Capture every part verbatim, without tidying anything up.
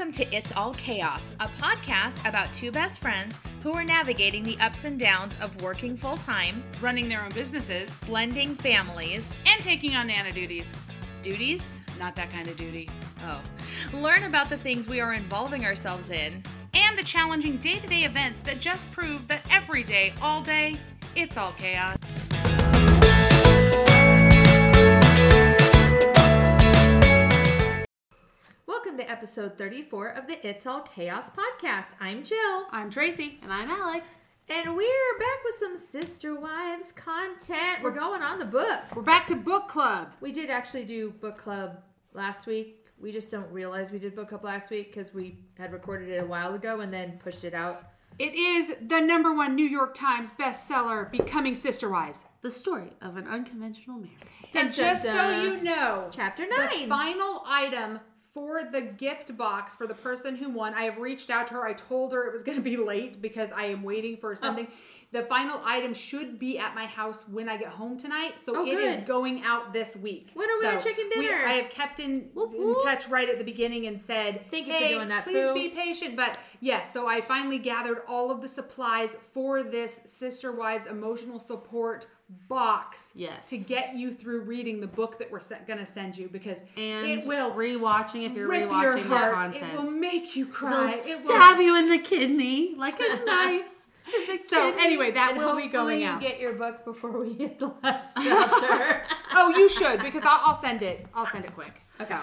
Welcome to It's All Chaos, a podcast about two best friends who are navigating the ups and downs of working full-time, running their own businesses, blending families, and taking on Nana duties. Duties? Not that kind of duty. Oh. Learn about the things we are involving ourselves in, and the challenging day-to-day events that just prove that every day, all day, it's all chaos. Welcome to episode thirty-four of the It's All Chaos podcast. I'm Jill. I'm Tracy. And I'm Alex. And we're back with some Sister Wives content. We're going on the book. We're back to book club. We did actually do book club last week. We just don't realize we did book club last week because we had recorded it a while ago and then pushed it out. It is the number one New York Times bestseller, Becoming Sister Wives. The story of an unconventional marriage. And Dun, just dun, so dun. you know, Chapter the nine. final item for the gift box for the person who won, I have reached out to her. I told her it was going to be late because I am waiting for something. Oh. The final item should be at my house when I get home tonight. So oh, it good. is going out this week. When are we so on chicken dinner? We, I have kept in, whoop, in whoop. touch right at the beginning and said, thank you hey, for doing that, please Foo. be patient. But yes, so I finally gathered all of the supplies for this Sister Wives emotional support box yes. to get you through reading the book that we're se- going to send you, because and it will rewatching if you're rip rewatching your the heart. content. It will make you cry. It'll It stab will. you in the kidney like a knife to the So kidney. anyway, that and will be going you out. Get your book before we hit the last chapter. Oh, you should, because I'll, I'll send it. I'll send it quick. Okay.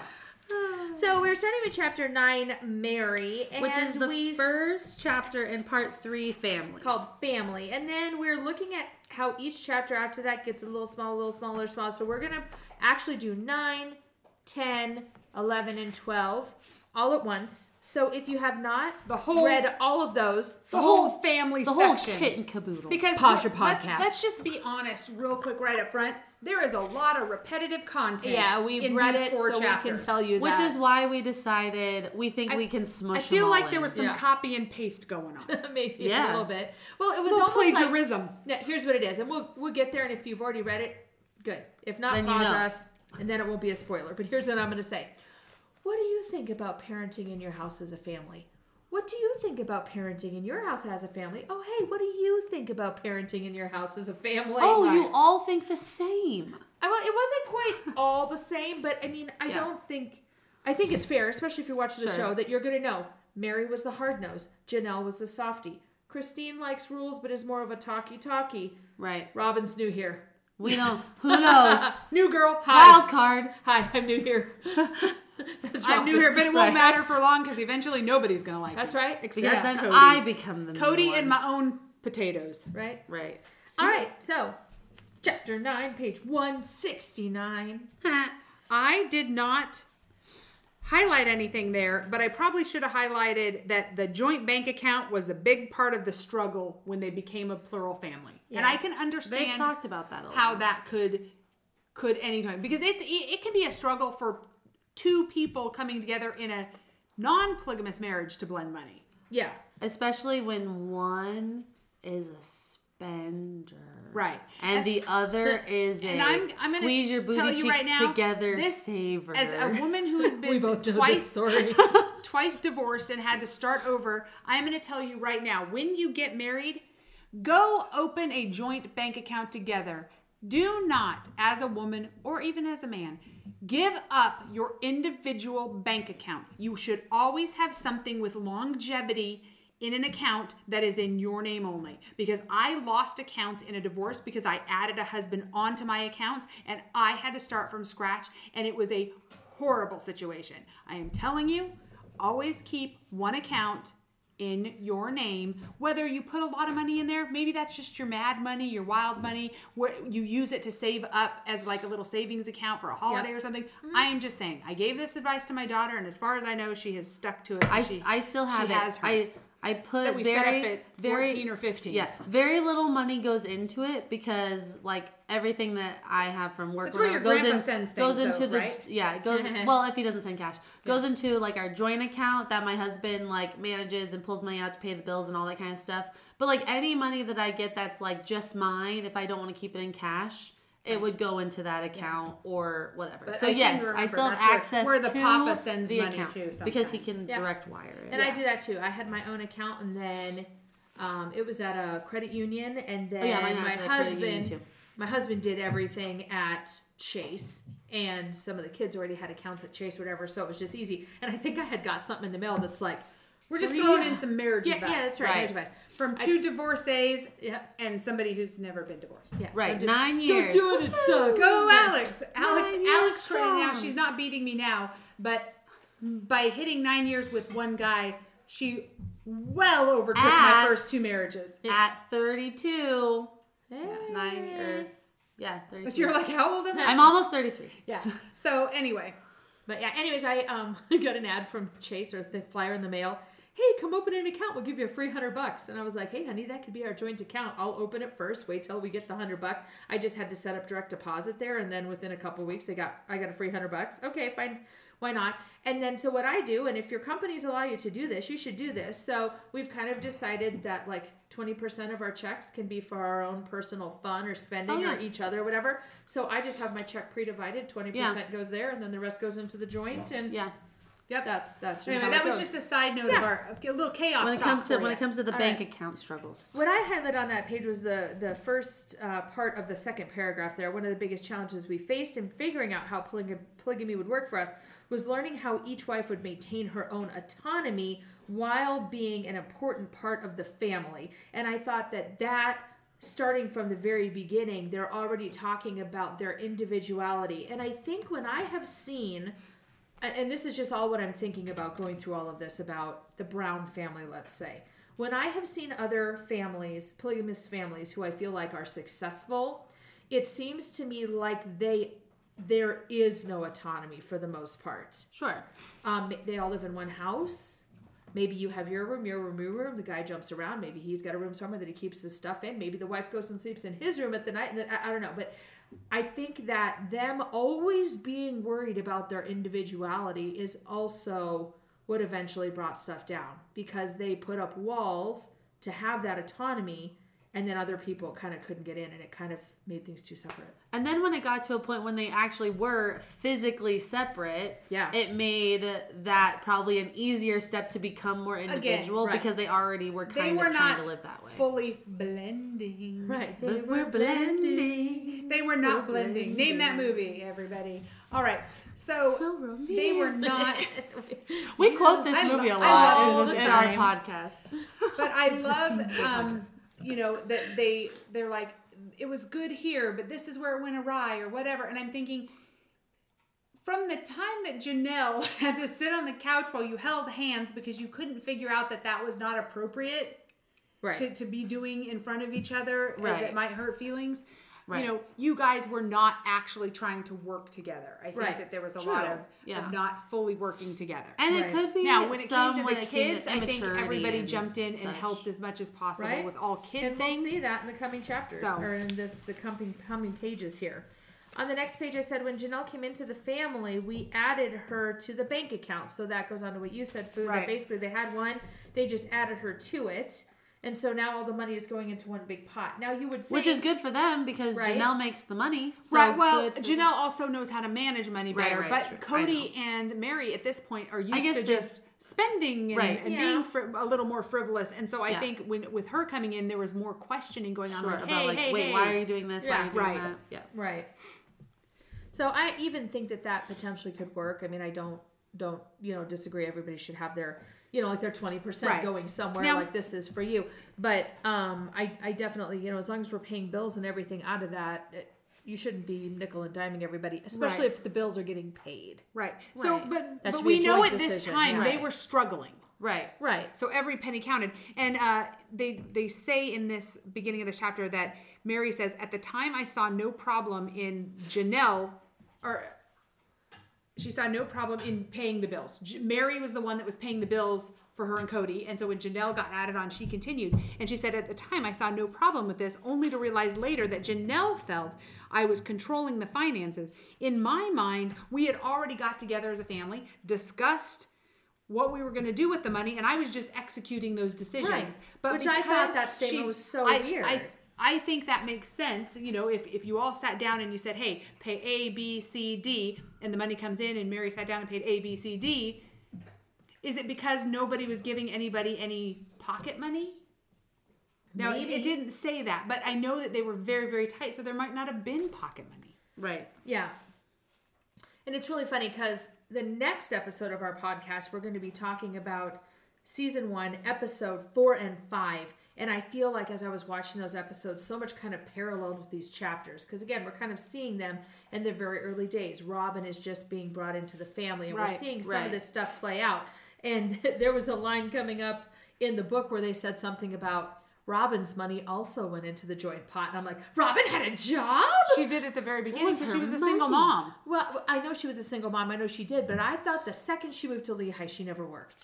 So we're starting with chapter nine, Mary, and which is the we first chapter in part three, Family. Called Family, and then we're looking at how each chapter after that gets a little small, a little smaller, smaller. So we're gonna actually do nine, ten, eleven, and twelve all at once. So if you have not the whole, read all of those, the whole family the section, whole kit and caboodle. Because pause your let's, podcast. Let's just be honest, real quick, right up front. There is a lot of repetitive content. Yeah, we've in read these it, four so chapters. we can tell you Which that. is why we decided we think I, we can smush I feel them like all there in. was some Yeah. copy and paste going on. Maybe Yeah. a little bit. Well, it was little almost plagiarism. Like, yeah, here's what it is, and we'll we'll get there. And if you've already read it, good. If not, Then you pause know. us, and then it won't be a spoiler. But here's what I'm going to say. What do you think about parenting in your house as a family? What do you think about parenting in your house as a family? Oh, hey, what do you think about parenting in your house as a family? Oh, Right. you all think the same. I, well, it wasn't quite all the same, but I mean, I Yeah. don't think, I think it's fair, especially if you're watching the Sure. show, that you're going to know Mary was the hard nose, Janelle was the softie, Christine likes rules but is more of a talkie-talkie. Right. Robin's new here. We know. Who knows? New girl. Wild card. Hi, I'm new here. That's I'm Robin. new here, but it won't Right. matter for long because eventually nobody's going to like That's it. right. Except Because then Cody. I become the Cody new one. and my own potatoes. Right? Right. All right, so chapter nine, page one sixty-nine. I did not highlight anything there, but I probably should have highlighted that the joint bank account was a big part of the struggle when they became a plural family. Yeah. And I can They understand talked about that a lot. how that could could anytime, because it's it can be a struggle for two people coming together in a non-polygamous marriage to blend money. Yeah. Especially when one is a spender. Right. And, And- the other is And a I'm, I'm gonna squeeze your tell booty you cheeks right now, together this, saver. As a woman who has been We both know twice, this story. twice divorced and had to start over, I'm going to tell you right now, when you get married, go open a joint bank account together. Do not, as a woman or even as a man, give up your individual bank account. You should always have something with longevity in an account that is in your name only. Because I lost account in a divorce because I added a husband onto my account and I had to start from scratch, and it was a horrible situation. I am telling you, always keep one account in your name, whether you put a lot of money in there, maybe that's just your mad money, your wild money, where you use it to save up as like a little savings account for a holiday Yep. or something. Mm-hmm. I am just saying, I gave this advice to my daughter, and as far as I know, she has stuck to it. I, she, I still have she it. has hers. I I put that we very set up at very fourteen or fifteen. Yeah, very little money goes into it because like everything that I have from work That's or where whatever your goes grandpa in sends goes things, into though, the right? yeah it goes well if he doesn't send cash goes into like our joint account that my husband like manages and pulls money out to pay the bills and all that kind of stuff. But like any money that I get that's like just mine, if I don't want to keep it in cash, it would go into that account or whatever. But so I seem yes, to I remember still have that's where- access where the to papa sends the money account to because he sometimes. can Yeah. direct wire it. And I do that too. I had my own account, and then um, it was at a credit union, and then Oh, yeah, mine my has a credit union, husband, too. my husband did everything at Chase, and some of the kids already had accounts at Chase, or whatever. So it was just easy. And I think I had got something in the mail that's like, We're just Three- throwing in some marriage yeah, advice. yeah, that's right, Right. marriage advice. From two divorcees Yeah, and somebody who's never been divorced. yeah. Right, Don't do- nine years. Don't do it. It sucks. Go, Alex. Alex, Nine years Alex, right now, strong. she's not beating me now, but by hitting nine years with one guy, she well overtook my At- first two marriages. At thirty-two, Hey. nine or yeah, thirty-two. But you're like, how old am I? I'm almost thirty-three. Yeah. So anyway, But yeah, anyways, I um got an ad from Chase, or the flyer in the mail. Hey, come open an account. We'll give you a free hundred bucks. And I was like, hey, honey, that could be our joint account. I'll open it first. Wait till we get the hundred bucks. I just had to set up direct deposit there, and then within a couple weeks, I got I got a free hundred bucks. Okay, fine, why not? And then so what I do, and if your companies allow you to do this, you should do this. So we've kind of decided that like twenty percent of our checks can be for our own personal fun or spending Oh, yeah. or each other or whatever. So I just have my check pre-divided. twenty percent goes there, and then the rest goes into the joint. And Yeah. yep. that's that's just Anyway, how that it was goes. just a side note Yeah. of our a little chaos. When it talk comes to for when you. it comes to the All bank right. account struggles. What I highlighted on that page was the the first uh, part of the second paragraph there. One of the biggest challenges we faced in figuring out how polyg- polygamy would work for us was learning how each wife would maintain her own autonomy while being an important part of the family. And I thought that that, starting from the very beginning, they're already talking about their individuality. And I think when I have seen, and this is just all what I'm thinking about going through all of this about the Brown family, let's say. When I have seen other families, polygamous families, who I feel like are successful, it seems to me like they there is no autonomy for the most part. Sure. Um, they all live in one house. Maybe you have your room, your room, your room. The guy jumps around. Maybe he's got a room somewhere that he keeps his stuff in. Maybe the wife goes and sleeps in his room at the night. And then, I, I don't know. But I think that them always being worried about their individuality is also what eventually brought stuff down, because they put up walls to have that autonomy, and then other people kind of couldn't get in, and it kind of made things too separate. And then when it got to a point when they actually were physically separate, Yeah. it made that probably an easier step to become more individual right. because they already were they kind were of trying not to live that way. fully blending. Right. But we're blending. They were not We're blending. Name that movie, everybody. All right. So, So romantic. they were not. We quote this I lo- movie a I lot love in, the in our time. podcast. But I love, um, you know, that they they're like, it was good here, but this is where it went awry or whatever. And I'm thinking, from the time that Janelle had to sit on the couch while you held hands because you couldn't figure out that that was not appropriate Right. to, to be doing in front of each other, as Right. it might hurt feelings. Right. You know, you guys were not actually trying to work together. I think Right. that there was a True. lot of, Yeah. of not fully working together. And Right. it could be Now, when it some came to when the it came kids, to I think immaturity everybody and jumped in and such. helped as much as possible Right. with all kid And things. we'll see that in the coming chapters, So- or in this, the coming, coming pages here. On the next page, I said when Janelle came into the family, we added her to the bank account. So that goes on to what you said, Fu, that Right. basically they had one, they just added her to it. And so now all the money is going into one big pot. Now you would think, Which is good for them because Right. Janelle makes the money. So Right. Well, good for Janelle them. also knows how to manage money Right, better, right, but true. I Cody and Mary at this point are used guess to they- just spending and, Right. and Yeah. being fr- a little more frivolous. And so I Yeah. think when with her coming in, there was more questioning going on. Sure, like, about hey, like, hey, wait, hey. why are you doing this? Why Yeah. are you doing Right. that? Yeah. right. So I even think that that potentially could work. I mean, I don't don't you know disagree. Everybody should have their you know like their twenty percent Right. going somewhere. Now- like this is for you. But um, I I definitely you know as long as we're paying bills and everything out of that. It, you shouldn't be nickel and diming everybody, especially Right. if the bills are getting paid. Right. So, Right. but That but should we be a know joint at this decision, time yeah. they Right. were struggling. Right. Right. So every penny counted. And uh, they they say in this beginning of the chapter that Mary says, at the time I saw no problem in Janelle, or she saw no problem in paying the bills. J- Mary was the one that was paying the bills for her and Cody. And so when Janelle got added on, she continued. And she said, at the time I saw no problem with this, only to realize later that Janelle felt I was controlling the finances. In my mind, we had already got together as a family, discussed what we were going to do with the money, and I was just executing those decisions. Right. But Which I thought because that statement she- was so I- weird. I, I think that makes sense. You know, if, if you all sat down and you said, hey, pay A, B, C, D, and the money comes in and Mary sat down and paid A, B, C, D, is it because nobody was giving anybody any pocket money? Now, Maybe. it didn't say that, but I know that they were very, very tight, so there might not have been pocket money. Right. Yeah. And it's really funny because the next episode of our podcast, we're going to be talking about season one, episode four and five. And I feel like as I was watching those episodes, so much kind of paralleled with these chapters. Because again, we're kind of seeing them in the very early days. Robin is just being brought into the family. And Right, we're seeing some right. of this stuff play out. And there was a line coming up in the book where they said something about Robin's money also went into the joint pot. And I'm like, Robin had a job? She did at the very beginning was because her she was a money? single mom. Well, I know she was a single mom. I know she did. But I thought the second she moved to Lehigh, she never worked.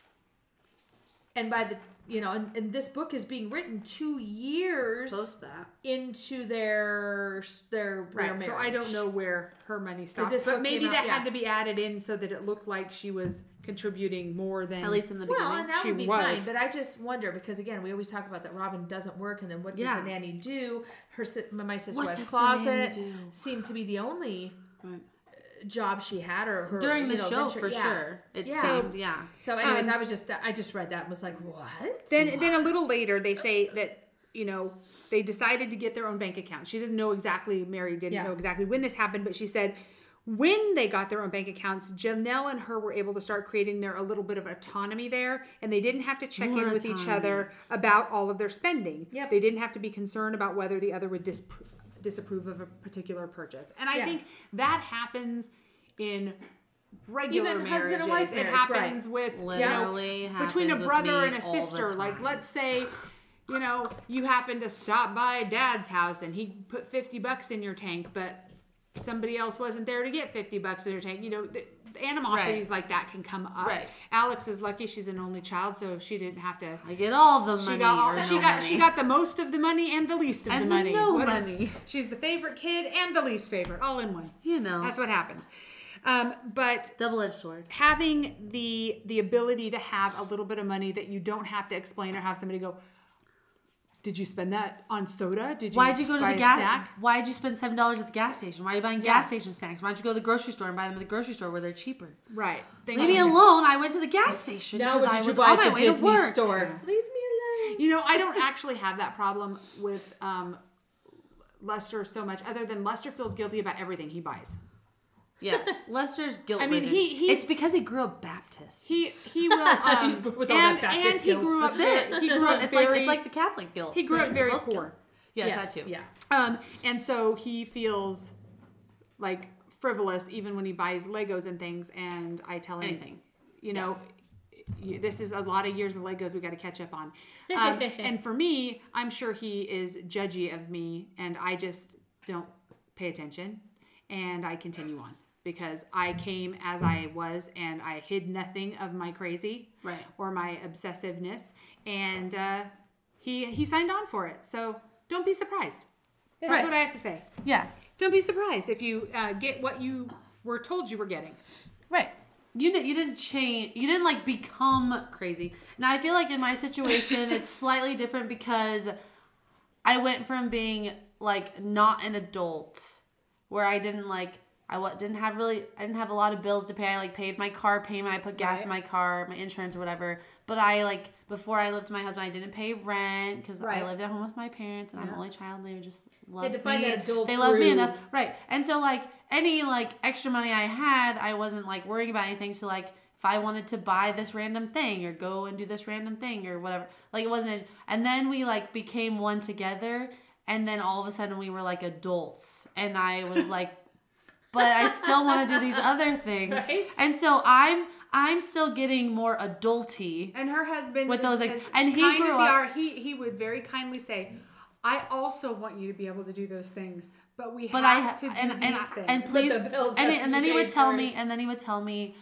And by the, you know, and, and this book is being written two years Post that. into their their, Right. their So I marriage. don't know where her money stopped. this But book maybe came that out- had yeah. to be added in so that it looked like she was contributing more than At least in the Well, beginning. and that She would be was. fine. But I just wonder because again, we always talk about that Robin doesn't work, and then what does Yeah. the nanny do? Her si- my sister What wife's does the nanny closet do? seemed to be the only Right. job she had, or her During the you know, show, venture- for yeah. sure. It Yeah. seemed, yeah. So, anyways, Um, I was just I just read that and was like, what? Then, then a little later, they say that, you know, they decided to get their own bank account. She didn't know exactly, Mary didn't Yeah. know exactly when this happened, but she said when they got their own bank accounts, Janelle and her were able to start creating their a little bit of autonomy there, and they didn't have to check More in with each autonomy. other about all of their spending. Yep. They didn't have to be concerned about whether the other would dis- disapprove of a particular purchase. And I Yeah. think that happens in regular Even marriages. husband and wife it marriage, happens right. with you know, Literally between a happens with brother me and a all the sister. time. Like, let's say, you know, you happen to stop by Dad's house and he put fifty bucks in your tank, but somebody else wasn't there to get fifty bucks in your tank. You know, the, the animosities like that can come up. Right. Alex is lucky she's an only child, so she didn't have to. I get all the money She got all, or she no got money. she got the most of the money and the least of And the the money. no Whatever. money. She's the favorite kid and the least favorite, all in one. You know. That's what happens. Um, but Double-edged sword. having the the ability to have a little bit of money that you don't have to explain or have somebody go, did you spend that on soda? Did you Why'd you go to buy the a gas? snack? Why'd you spend seven dollars at the gas station? Why are you buying Yeah. gas station snacks? Why'd you go to the grocery store and buy them at the grocery store where they're cheaper? Right. Things Leave me like that. alone. I went to the gas station Now because what I did you was buy on my at the way Disney to work. store? Leave me alone. You know, I don't actually have that problem with um, Lester so much, other than Lester feels guilty about everything he buys. Yeah, Lester's guilt. I mean, he- he- It's because he grew up Baptist. He he will um, With all and, that Baptist and he guilt. grew up That's it. he grew up it's very like it's like the Catholic guilt. he grew up Right, very both poor. guilt. Yes, Yes, that too. yeah. Um, and so he feels like frivolous even when he buys Legos and things. And I tell him, Anything. you know, you, this is a lot of years of Legos we got to catch up on. Um, and for me, I'm sure he is judgy of me, and I just don't pay attention, and I continue on because I came as I was, and I hid nothing of my crazy Right. or my obsessiveness, and uh, he he signed on for it. So don't be surprised. That's Right. what I have to say. Yeah. Don't be surprised if you uh, get what you were told you were getting. Right. You didn't. You didn't change. You didn't like become crazy. Now I feel like in my situation it's slightly different because I went from being like not an adult, where I didn't like I wa- didn't have really I didn't have a lot of bills to pay. I like paid my car payment. I put gas Right. in my car, my insurance or whatever. But I like before I lived with my husband, I didn't pay rent because Right. I lived at home with my parents and I'm an only child. And they would just love to find me. that adult They loved me groove. enough. Right. And so like any like extra money I had, I wasn't like worrying about anything. So like if I wanted to buy this random thing or go and do this random thing or whatever, like it wasn't. And then we like became one together. And then all of a sudden we were like adults. And I was like, but I still want to do these other things. Right? And so I'm I'm still getting more adulty. And her husband, With those is- ex- as and he kind grew as they up- are, he he would very kindly say, "I also want you to be able to do those things, but we But I have to do and these and, things." and please the bills and, have he- to and be then he would paid tell me first. and then he would tell me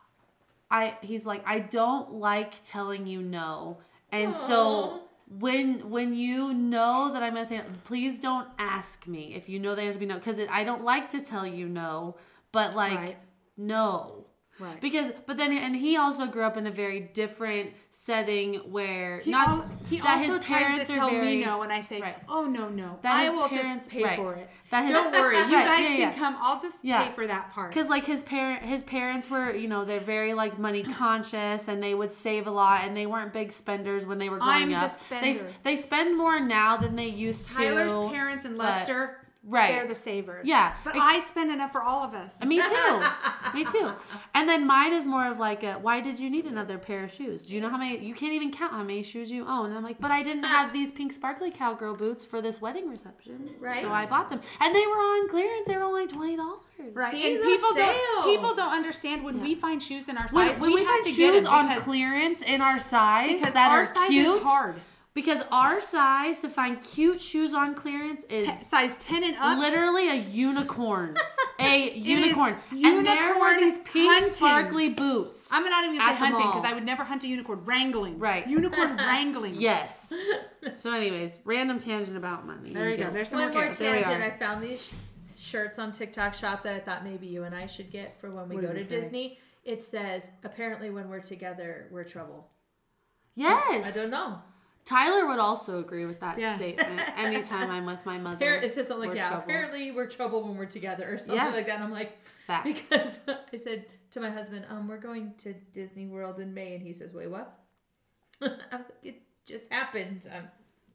I he's like I don't like telling you no. And so when when you know that I'm gonna say no, please don't ask me if you know the answer be no because I don't like to tell you no, but like Right. no. Right. Because, but then, and he also grew up in a very different setting where He, not al- he that also his tries parents to are tell very, me no, and I say, Right. oh, no, no. That I his will parents- just pay right. for it. That his- Don't worry. You Right, guys yeah, can yeah. come. I'll just Yeah. pay for that part. Because like his parent, his parents were, you know, they're very like money conscious, and they would save a lot, and they weren't big spenders when they were growing I'm the up. They spender. they spend more now than they used to. Tyler's parents and but- Lester, right. they're the savers. Yeah. But Ex- I spend enough for all of us. Me too. Me too. And then mine is more of like, a, why did you need another pair of shoes? Do you know how many? You can't even count how many shoes you own. And I'm like, but I didn't have these pink sparkly cowgirl boots for this wedding reception, Right. So I bought them, and they were on clearance. They were only twenty dollars. Right. See, and the people sale. don't people don't understand when we find shoes in our When, size. when we, have find to get shoes them on because, clearance in our size because that our are size cute, is hard. because our size to find cute shoes on clearance is Te- size ten and up. literally a unicorn. A is unicorn. And there were unicorn these pink hunting. sparkly boots. I'm not even gonna at say the hunting mall. because I would never hunt a unicorn. Wrangling. Right. Unicorn wrangling. Yes. So, anyways, random tangent about money. There you go. There's some One more more kids. There we tangent. are. I found these sh- shirts on TikTok Shop that I thought maybe you and I should get for when we What go do to they say? Disney. It says, apparently when we're together, we're trouble. Yes. I don't know. Tyler would also agree with that Yeah. statement. Anytime I'm with my mother, Appar- it says something we're like, yeah, trouble. apparently we're trouble when we're together or something Yeah. like that. And I'm like, Facts. because I said to my husband, um, we're going to Disney World in May. And he says, wait, what? I was like, it just happened. Um,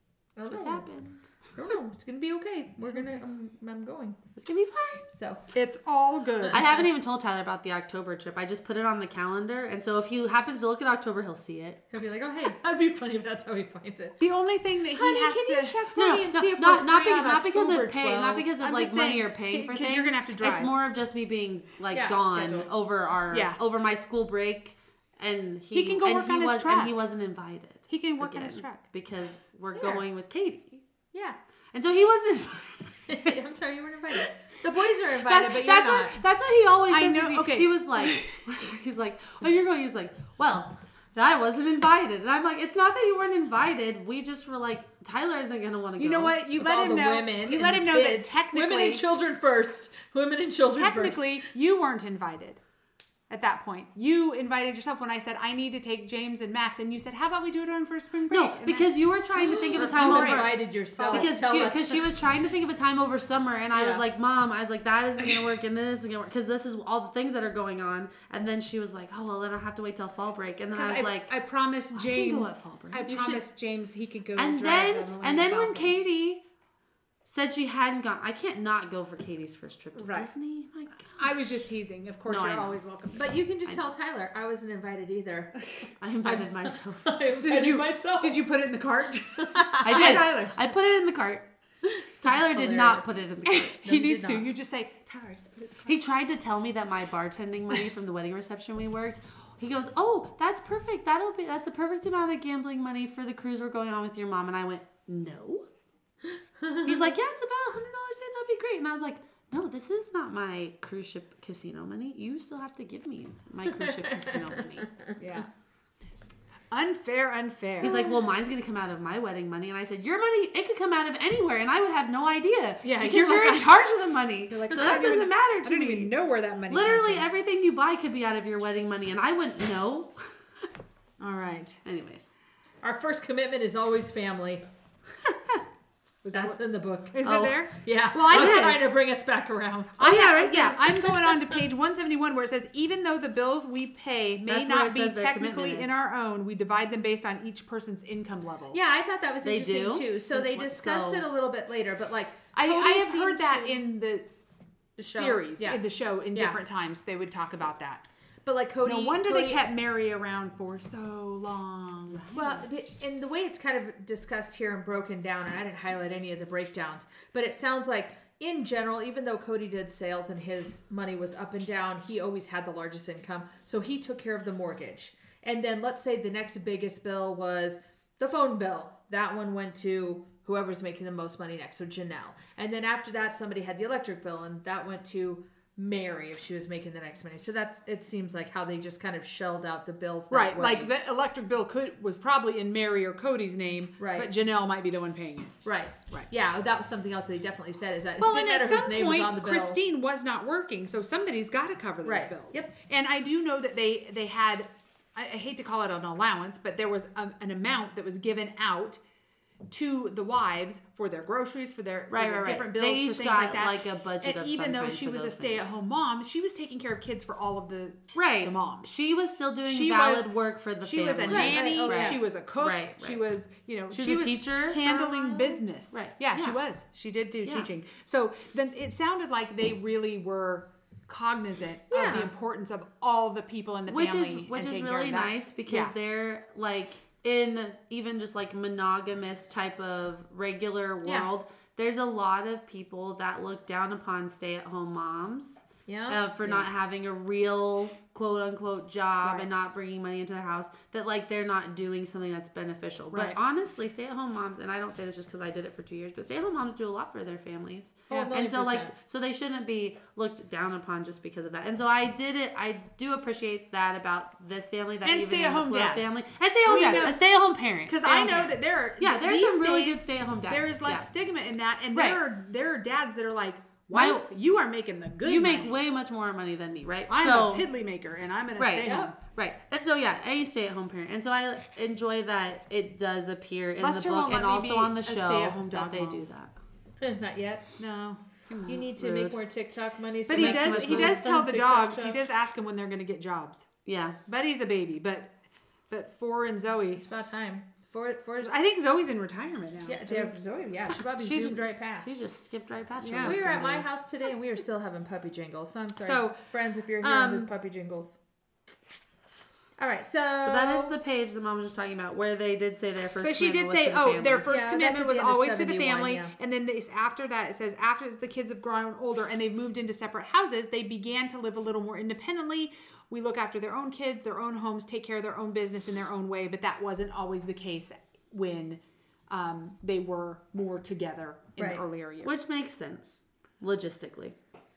I don't Just know. happened. I don't know. It's going to be okay. We're going to, um, I'm going. It's gonna be fine. So, It's all good. I haven't even told Tyler about the October trip. I just put it on the calendar, and so if he happens to look at October, he'll see it. he'll be like, oh, hey, that'd be funny if that's how he finds it. The only thing that he Honey, has can to you check for No, me and no, see if not we're not, free be, on not because October of pay, not because of I'm like just money saying, or paying for 'cause things. you're gonna have to drive. It's more of just me being like Yeah, gone scheduled. over our Yeah. over my school break, and he, He can go and work he on his was, track. and he wasn't invited. He can work on again, his track. because we're Yeah. going with Katie, Yeah. and so he wasn't invited. I'm sorry, you weren't invited. The boys are invited, That- but you're that's not. what that's what he always I says. know, is He, okay. he was like, he's like, when you're going, he's like, well, I wasn't invited, and I'm like, it's not that you weren't invited. We just were like, Tyler isn't gonna want to go. You know what? You With let all him the know. women You and let the him know that kids. technically, Women and children first. Women and children technically, you weren't invited. At that point, you invited yourself when I said I need to take James and Max, and you said, "How about we do it on for spring break?" No, And because you were trying to think of a first. time You over. invited yourself. Because Tell she, us. because she was trying to think of a time over summer, and I Yeah. was like, "Mom," I was like, "That isn't gonna work, and this isn't gonna work, because this is all the things that are going on." And then she was like, "Oh well, then I'll have to wait till fall break." And then I then was I, like, I promised can go James. at fall break. I You promised James he could go. and drive then on the way and to then when Falcon. Katie said she hadn't gone, I can't not go for Katie's first trip to Right. Disney. My God, I was just teasing. Of course, No, I you're know. always welcome. But you can just tell Tyler I wasn't invited either. I invited myself. I invited you- myself. Did you put it in the cart? I did. Tyler. I put it in the cart. Tyler did not hilarious. put it in the cart. he he needs did to. not. You just say, Tyler, just put it in the cart. He tried to tell me that my bartending money from the wedding reception we worked. He goes, "Oh, that's perfect. That'll be that's the perfect amount of gambling money for the cruise we're going on with your mom." And I went, "No." He's like, "Yeah, it's about a hundred dollars a day. That'd be great." And I was like, "No, this is not my cruise ship casino money. You still have to give me my cruise ship casino money." Yeah. Unfair, unfair. He's like, "Well, mine's gonna come out of my wedding money," and I said, "Your money, it could come out of anywhere, and I would have no idea. Yeah, because you're you're, like, in I- charge of the money. You're like, so I that don't doesn't even- matter I to don't me. even know where that money Literally comes from. everything you buy could be out of your wedding money, and I wouldn't know." All right. Anyways, Our first commitment is always family. Was that That's in the book. Is Oh. it there? Yeah. Well, I I was had- trying to bring us back around. I yeah, right. Yeah, I'm going on to page one seventy-one where it says, even though the bills we pay may That's where not it be says their technically commitment in is. our own, we divide them based on each person's income level. Yeah, I thought that was They interesting do? too. So Since they what- discussed so- it a little bit later, but like I, Cody I have seemed heard that to- in the the show. series, Yeah. in the show, in Yeah. different times. They would talk about that. But like Cody, No wonder Cody, they kept Mary around for so long. Well, the- and the way it's kind of discussed here and broken down, and I didn't highlight any of the breakdowns, but it sounds like in general, even though Cody did sales and his money was up and down, he always had the largest income. So he took care of the mortgage. And then let's say the next biggest bill was the phone bill. That one went to whoever's making the most money next, so Janelle. And then after that, somebody had the electric bill, and that went to Mary if she was making the next money. So that's, it seems like how they just kind of shelled out the bills that Right, way. like the electric bill could was probably in Mary or Cody's name, Right. but Janelle might be the one paying it. Right. Right. Yeah, that was something else they definitely said is that Well, it and didn't at matter whose some name was on point, the bill. Christine was not working, so somebody's got to cover those Right. bills. Yep. And I do know that they they had, I, I hate to call it an allowance, but there was a, an amount that was given out to the wives for their groceries, for their, for Right, their right, right. different bills, They for each things got, like that. like, a budget and of even some though kind she for was a those stay-at-home mom, she was taking care of kids for all of the Right. the moms. She was still doing She valid was- work for the She family. was a Right, nanny. right, oh, yeah. She was a cook. Right, She right. was, you know, She was she a was teacher for a handling while. business. Right. Yeah, she Yeah. was. She did do Yeah. teaching. So then it sounded like they really were cognizant of Yeah. the importance of all the people in the which family. is which and is taking care really of that. nice because Yeah. they're like in even just like monogamous type of regular Yeah. world. There's a lot of people that look down upon stay-at-home moms. Yeah. Uh, for not having a real quote unquote job Right. and not bringing money into their house, that like they're not doing something that's beneficial. Right. But honestly, stay at home moms, and I don't say this just because I did it for two years, but stay at home moms do a lot for their families. Oh, And so like, ninety percent. so they shouldn't be looked down upon just because of that. And so I did it. I do appreciate that about this family. That And even in stay-at-home the Quill dads. family and stay at home We dads, know- a stay at home parent. Because I Stay-at-home know parent. that there are Yeah, there's these some really days, good stay-at-home dads. There is less Yeah. stigma in that, and Right. there are there are dads that are like, My- wife, you are making the good. You make money. way much more money than me, right? I'm so, a piddly maker, and I'm gonna Right. stay home. Right. And so yeah, a stay-at-home parent. And so I enjoy that it does appear in Lester the book won't and let me also be on the a show stay-at-home that dog they mom. do that. Not yet. No. You need to Rude. make more TikTok money. So But he make does. some He of does those tell the TikTok dogs. He jobs. does ask them when they're going to get jobs. Yeah. Buddy's a baby, but but Four and Zoe. It's about time. For for I think Zoe's in retirement now. yeah, yeah, Zoe. Yeah, she probably She zoomed just- right past. She just skipped right past Yeah. your We were at working my days. house today and we are still having puppy jingles. So I'm sorry, So, friends, if you're hearing um, the puppy jingles. All right, so But that is the page the mom was just talking about where they did say their first But she did commitment was say, to the oh, family. their first Yeah, that's commitment at was the end of always to the seventy-one, family, yeah. and then this, after that, it says after the kids have grown older and they've moved into separate houses, they began to live a little more independently. We look after their own kids, their own homes, take care of their own business in their own way, but that wasn't always the case when um, they were more together in Right. the earlier years. Which makes sense logistically.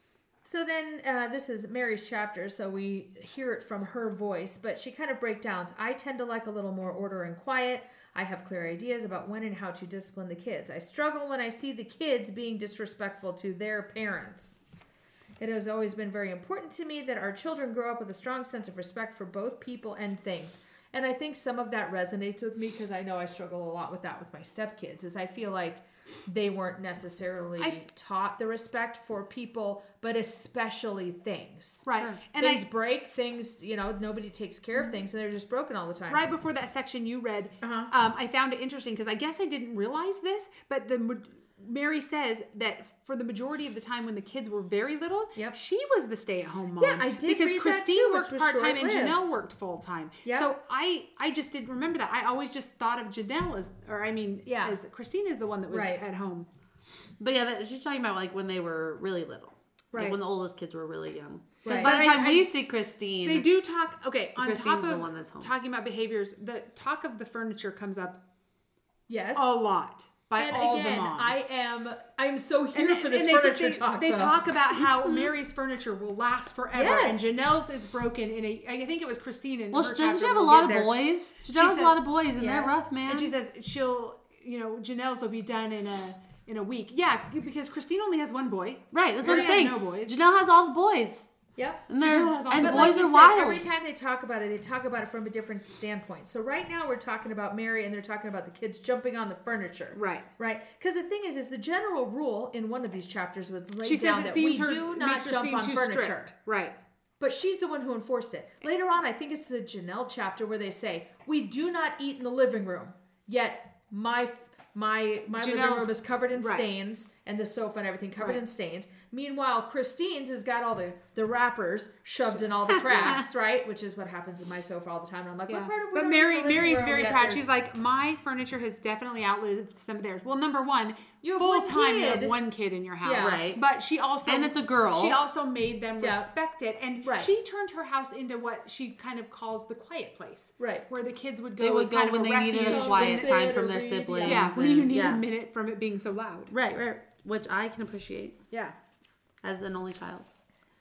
So then, uh, this is Mary's chapter, so we hear it from her voice, but she kind of breakdowns. I tend to like a little more order and quiet. I have clear ideas about when and how to discipline the kids. I struggle when I see the kids being disrespectful to their parents. It has always been very important to me that our children grow up with a strong sense of respect for both people and things. And I think some of that resonates with me because I know I struggle a lot with that with my stepkids, is I feel like they weren't necessarily I- taught the respect for people, but especially things. right. Sure. And things I, break, things, you know, nobody takes care of things and they're just broken all the time. right before that section you read, Uh-huh. um, I found it interesting because I guess I didn't realize this, but the ma- Mary says that for the majority of the time when the kids were very little, Yep. she was the stay-at-home mom. Yeah, I did because read that Christine too, which worked was part-time and short-lived. Janelle worked full-time. Yep. So I I just didn't remember that. I always just thought of Janelle as, or I mean, Yeah. as Christine is the one that was Right. at home. But yeah, that, she's talking about like when they were really little. Right. Like when the oldest kids were really young. Because Right. by the But I- time I- we see Christine, They do talk. Okay, on Christine's top the of one that's home. talking about behaviors, the talk of the furniture comes up Yes. a lot by and all again, the moms. I am I'm so here And for they- this and they- furniture they, talk. They though. talk about how Mary's furniture will last forever, Yes. and Janelle's is broken in a. I think it was Christine and well, her doesn't she chapter have a we'll lot get of there. boys? She She has a said- lot of boys, and they're Yes. rough, man. And she says she'll, you know, Janelle's will be done in a in a week. Yeah, because Christine only has one boy. right, that's what I'm Mary saying. has no boys. Janelle has all the boys, Yep. and they're Janelle has all and the boys But like are you said, wild. every time they talk about it, they talk about it from a different standpoint. So right now we're talking about Mary and they're talking about the kids jumping on the furniture. Right. Right. Because the thing is, is the general rule in one of these chapters was laid She says down it that we seems her do not makes her jump seem on too furniture. strict. Right. But she's the one who enforced it. Later on, I think it's the Janelle chapter where they say, we do not eat in the living room. Yet my my my living Janelle's- room is covered in right. stains and the sofa and everything covered Right. in stains. Meanwhile, Christine's has got all the, the wrappers shoved in all the cracks, right? Which is what happens in my sofa all the time. And I'm like, Yeah. what part of we But don't Mary, eat in the living Mary's room, very yet proud. there's- She's like, my furniture has definitely outlived some of theirs. Well, number one, You have full one time you have kid. one kid in your house, Yeah. Right. But she also And it's a girl. She also made them Yeah. respect it, and Right. she turned her house into what she kind of calls the quiet place, Right. where the kids would go. They would as go kind of when a they needed a refuge quiet sit time or from their read, yeah. siblings. Yeah, when you and- need yeah. a minute from it being so loud. Right, right. Which I can appreciate Yeah. as an only child.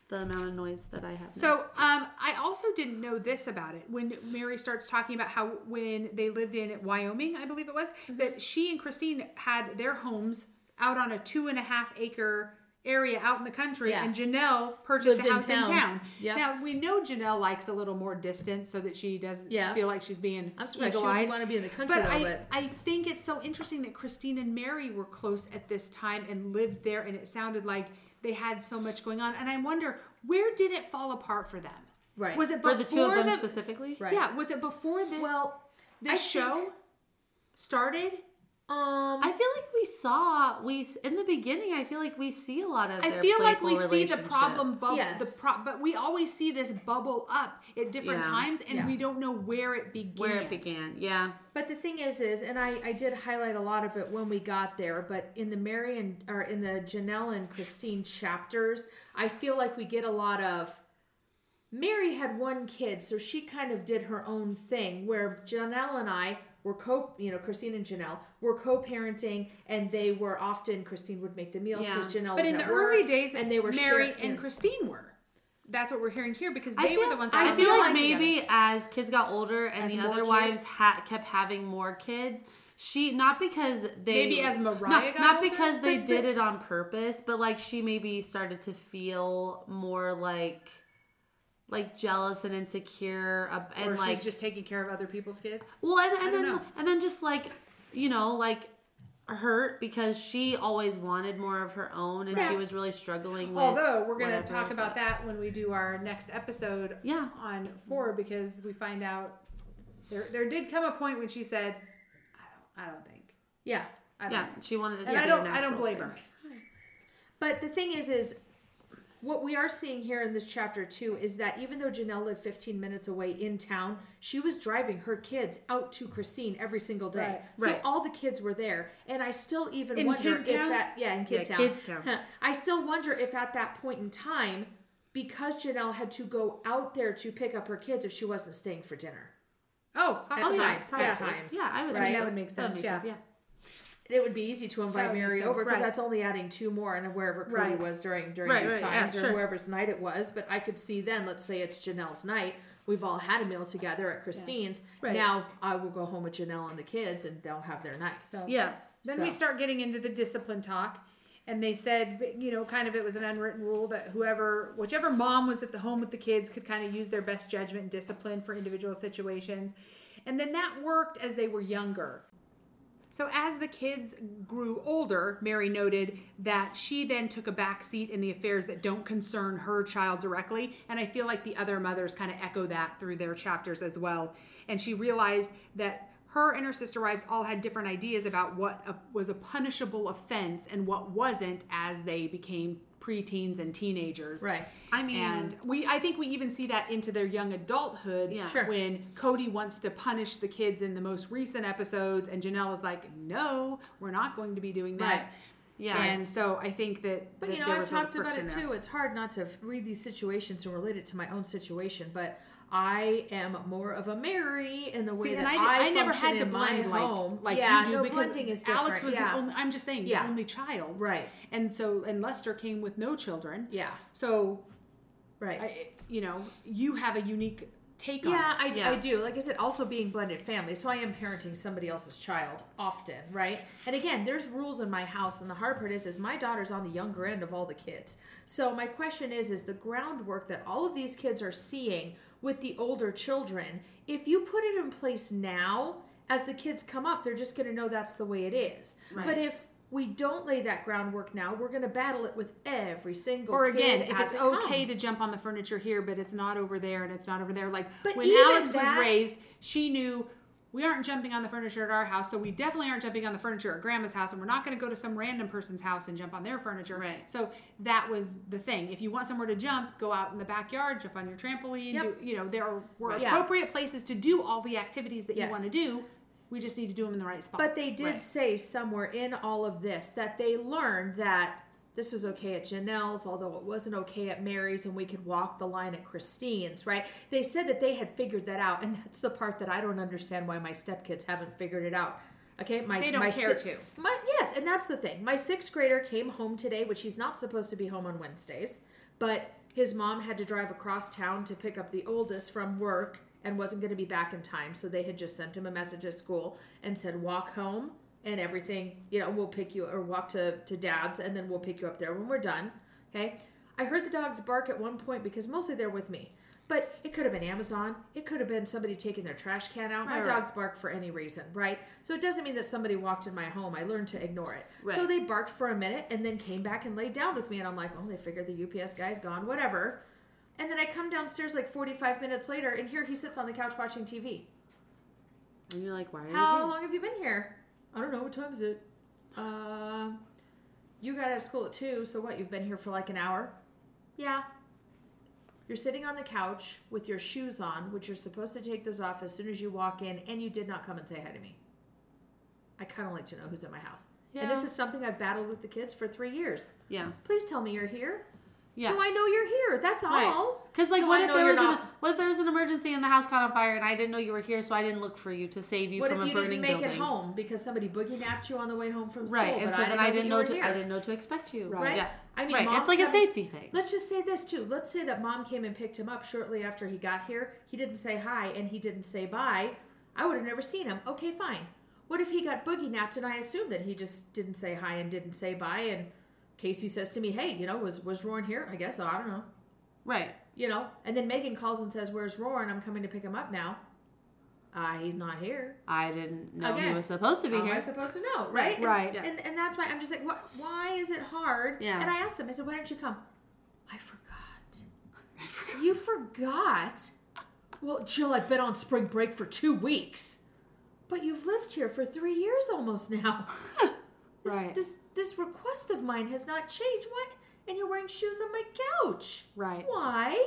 the amount of noise that I have. Now. So um, I also didn't know this about it. When Mary starts talking about how when they lived in Wyoming, I believe it was, that she and Christine had their homes out on a two and a half acre area out in the country, Yeah. and Janelle purchased Lived a in house in town. town. Yep. Now we know Janelle likes a little more distance so that she doesn't Yeah. feel like she's being I'm surprised she eagle-eyed. would want to be in the country But though, I, but I think it's so interesting that Christine and Mary were close at this time and lived there, and it sounded like they had so much going on. And I wonder, where did it fall apart for them? Right. Was it For before the two of them the- specifically? Right. Yeah, was it before this well, this I show think- started? um, I feel like we saw we in the beginning. I feel like we see a lot of. I Their feel like playful we see the relationship. problem bubble, Yes. the pro- but we always see this bubble up at different Yeah. times, and Yeah. we don't know where it began. where it began. Yeah, But the thing is, is and I, I did highlight a lot of it when we got there. But in the Mary and or in the Janelle and Christine chapters, I feel like we get a lot of. Mary had one kid, so she kind of did her own thing. Where Janelle and I were co, you know, Christine and Janelle were co-parenting, and they were often Christine would make the meals Yeah. because Janelle But was in at the work, early days, and they were Mary share- and yeah. Christine were. That's what we're hearing here because I they feel, were the ones. I that feel had like the line maybe together. as kids got older and As the more other kids? wives ha- kept having more kids, she not because they Maybe as Mariah not, got not older? because they But- did but- it on purpose, but like she maybe started to feel more like like jealous and insecure uh, and or like she's just taking care of other people's kids. well and, I and don't then know. and then just like you know like hurt because she always wanted more of her own and Yeah. she was really struggling with Although we're going to whatever, talk about but- that when we do our next episode Yeah. on four, because we find out there there did come a point when she said, "I don't, I don't think." Yeah. I don't yeah think. she wanted it to And be I a don't I natural don't blame thing. her. But the thing is, is what we are seeing here in this chapter too is that even though Janelle lived fifteen minutes away in town, she was driving her kids out to Christine every single day. Right. So Right. all the kids were there, and I still even In wonder if Kidtown? that yeah in Yeah, Kidtown, Kidstown. I still wonder if at that point in time, because Janelle had to go out there to pick up her kids, if she wasn't staying for dinner. Oh, At oh, times, yeah. at Yeah. times. Yeah, I would Right. think so. That would make sense, yeah. yeah. It would be easy to That invite would make Mary sense, over because right. that's only adding two more and wherever Cody Right. was during during Right, these right, yeah, times or sure. whoever's night it was. But I could see then, let's say it's Janelle's night. We've all had a meal together at Christine's. Right. Now I will go home with Janelle and the kids, and they'll have their night. So- Yeah. Then So- we start getting into the discipline talk. And they said, you know, kind of it was an unwritten rule that whoever, whichever mom was at the home with the kids could kind of use their best judgment and discipline for individual situations. And then that worked as they were younger. So as the kids grew older, Mary noted that she then took a back seat in the affairs that don't concern her child directly. And I feel like the other mothers kind of echo that through their chapters as well. And she realized that her and her sister wives all had different ideas about what a, was a punishable offense and what wasn't as they became preteens and teenagers. Right. I mean, And we, I think we even see that into their young adulthood Yeah. Sure. when Cody wants to punish the kids in the most recent episodes, and Janelle is like, "No, we're not going to be doing that." Right. yeah. And so I think that, But that you know, there I've was a little talked about friction it there. too. It's hard not to read these situations and relate it to my own situation, but I am more of a Mary in the way See, that and I, I, I never function had to in my blend like, home. like yeah, you do no, because blending is different. Alex was yeah. the only. I'm just saying, Yeah. the only child, Right. And so, and Lester came with no children. Yeah. So, Right. I, you know, you have a unique take on Yeah, this. I, Yeah. I do. Like I said, also being blended family. So I am parenting somebody else's child often, right? And again, there's rules in my house, and the hard part is, is my daughter's on the younger end of all the kids. So my question is, is the groundwork that all of these kids are seeing with the older children, if you put it in place now, as the kids come up, they're just going to know that's the way it is. Right. But if we don't lay that groundwork now, we're going to battle it with every single Or kid again, if as it's it okay comes. to jump on the furniture here, but it's not over there and it's not over there. Like But when even Alex that- was raised, she knew we aren't jumping on the furniture at our house, so we definitely aren't jumping on the furniture at grandma's house, and we're not going to go to some random person's house and jump on their furniture. Right. So that was the thing. If you want somewhere to jump, go out in the backyard, jump on your trampoline. Yep. Do, you know, there are, were Yeah. appropriate places to do all the activities that you Yes. want to do. We just need to do them in the right spot. But they did Right. say somewhere in all of this that they learned that this was okay at Janelle's, although it wasn't okay at Mary's, and we could walk the line at Christine's, right? They said that they had figured that out, and that's the part that I don't understand why my stepkids haven't figured it out. Okay, my They don't my care si- to. My, yes, and that's the thing. My sixth grader came home today, which he's not supposed to be home on Wednesdays, but his mom had to drive across town to pick up the oldest from work and wasn't going to be back in time. So they had just sent him a message at school and said, walk home and everything, you know, we'll pick you, or walk to, to dad's and then we'll pick you up there when we're done. Okay. I heard the dogs bark at one point because mostly they're with me. But it could have been Amazon. It could have been somebody taking their trash can out. My Right, dogs bark for any reason, right? So it doesn't mean that somebody walked in my home. I learned to ignore it. Right. So they barked for a minute and then came back and laid down with me. And I'm like, oh, they figured the U P S guy's gone, whatever. And then I come downstairs like forty-five minutes later, and here he sits on the couch watching T V. And you're like, why are you How here? long have you been here? I don't know. What time is it? Uh, you got out of school at two, so what? You've been here for like an hour? Yeah. You're sitting on the couch with your shoes on, which you're supposed to take those off as soon as you walk in, and you did not come and say hi to me. I kind of like to know who's at my house. Yeah. And this is something I've battled with the kids for three years. Yeah. Please tell me you're here. Yeah. So I know you're here. That's all. Because like, So what I if know there you're was an, not- what if there was an emergency and the house caught on fire and I didn't know you were here, so I didn't look for you to save you What from if a you burning didn't make building? it home because somebody boogie napped you on the way home from school? Right, and but so I then didn't I know didn't that know you to were I here. didn't know to expect you. Right? Yeah. I mean, right. mom's It's like a coming- safety thing. Let's just say this too. Let's say that mom came and picked him up shortly after he got here. He didn't say hi and he didn't say bye. I would have never seen him. Okay, fine. What if he got boogie napped and I assumed that he just didn't say hi and didn't say bye, and Casey says to me, hey, you know, was was Roran here? I guess so. I don't know. Right. You know, and then Megan calls and says, where's Roran? I'm coming to pick him up now. Uh, he's not here. I didn't know he Again, was supposed to be How am here. I supposed to know, right? And- Right. Yeah. And, and that's why I'm just like, what, why is it hard? Yeah. And I asked him, I said, why didn't you come? I forgot. I forgot. You forgot? Well, Jill, I've been on spring break for two weeks. But you've lived here for three years almost now. This, Right. this, this request of mine has not changed. What? And you're wearing shoes on my couch. Right. Why?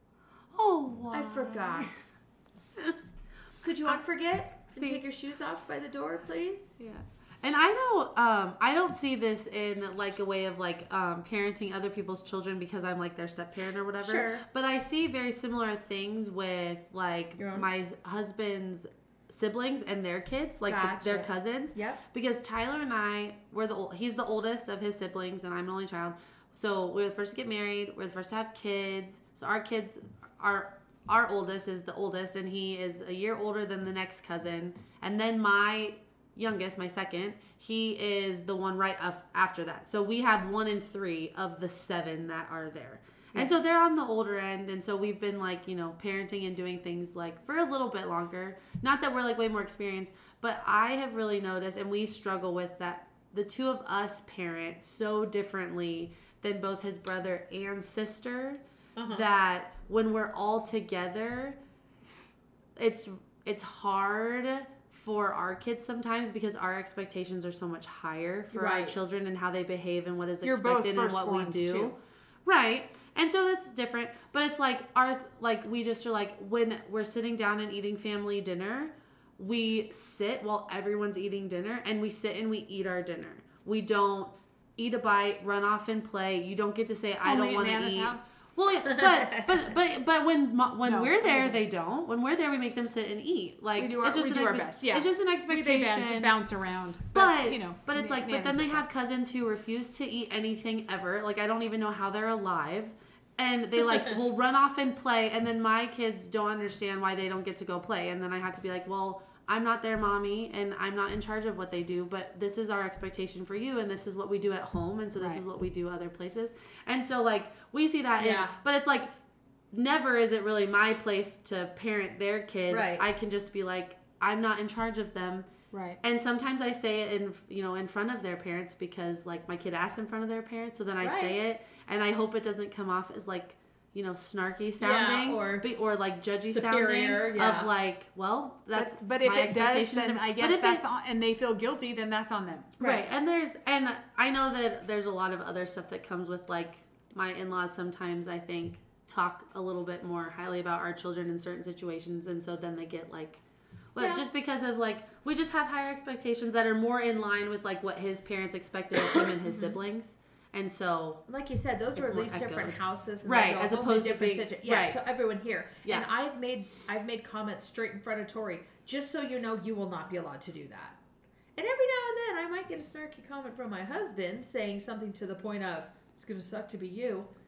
Oh, why? I forgot. Could you unforget and See- take your shoes off by the door, please? Yeah. And I know um, I don't see this in like a way of like um, parenting other people's children because I'm like their step parent or whatever. Sure. But I see very similar things with like Your own? my husband's siblings and their kids, like the, their Gotcha. cousins. Yep. Because Tyler and I, we're the old, he's the oldest of his siblings and I'm the only child. So we're the first to get married. We're the first to have kids. So our kids, our our oldest is the oldest, and he is a year older than the next cousin. And then my youngest, my second, he is the one right af- after that. So we have one in three of the seven that are there. And so they're on the older end. And so we've been like, you know, parenting and doing things like for a little bit longer. Not that we're like way more experienced, but I have really noticed, and we struggle with that. The two of us parent so differently than both his brother and sister Uh-huh. that when we're all together, it's it's hard for our kids sometimes because our expectations are so much higher for our Right. children and how they behave and what is You're both expected and what we firstborns, do. too. Right. And so that's different. But it's like our like we just are like when we're sitting down and eating family dinner, we sit while everyone's eating dinner and we sit and we eat our dinner. We don't eat a bite, run off and play. You don't get to say I Only don't at want to Nana's eat. house? Well, yeah, but but but but when mo- when No, we're it there, isn't. they don't. When we're there, we make them sit and eat. Like We do our- it's just we an do our expect- best, yeah. It's just an They expectation. bounce, bounce around. But you know, but it's Na- like, but Nana's then they different. have cousins who refuse to eat anything ever. Like I don't even know how they're alive, and they like will run off and play, and then my kids don't understand why they don't get to go play, and then I have to be like, well, I'm not their mommy, and I'm not in charge of what they do, but this is our expectation for you, and this is what we do at home, and so this Right. is what we do other places, and so like we see that, in, Yeah. but it's like. Never is it really my place to parent their kid. Right. I can just be like, I'm not in charge of them. Right. And sometimes I say it in you know in front of their parents because like my kid asked in front of their parents, so then I Right. say it, and I hope it doesn't come off as like you know snarky sounding or be- or like judgy superior, sounding yeah. of like, well, that's But, but if my it does, expectations then and- I but guess if that's it, on, and they feel guilty, then that's on them. right. And there's and I know that there's a lot of other stuff that comes with like my in-laws. Sometimes I think talk a little bit more highly about our children in certain situations, and so then they get like well Yeah. just because of like we just have higher expectations that are more in line with like what his parents expected of him and his siblings, and so Like you said, those It's are at more least different echoed. houses, and Right, they go as home in opposed to different being- situ- yeah, right. to everyone here. Yeah. And I've made I've made comments straight in front of Tori, just so you know, you will not be allowed to do that. And every now and then, I might get a snarky comment from my husband saying something to the point of, "It's gonna suck to be you,"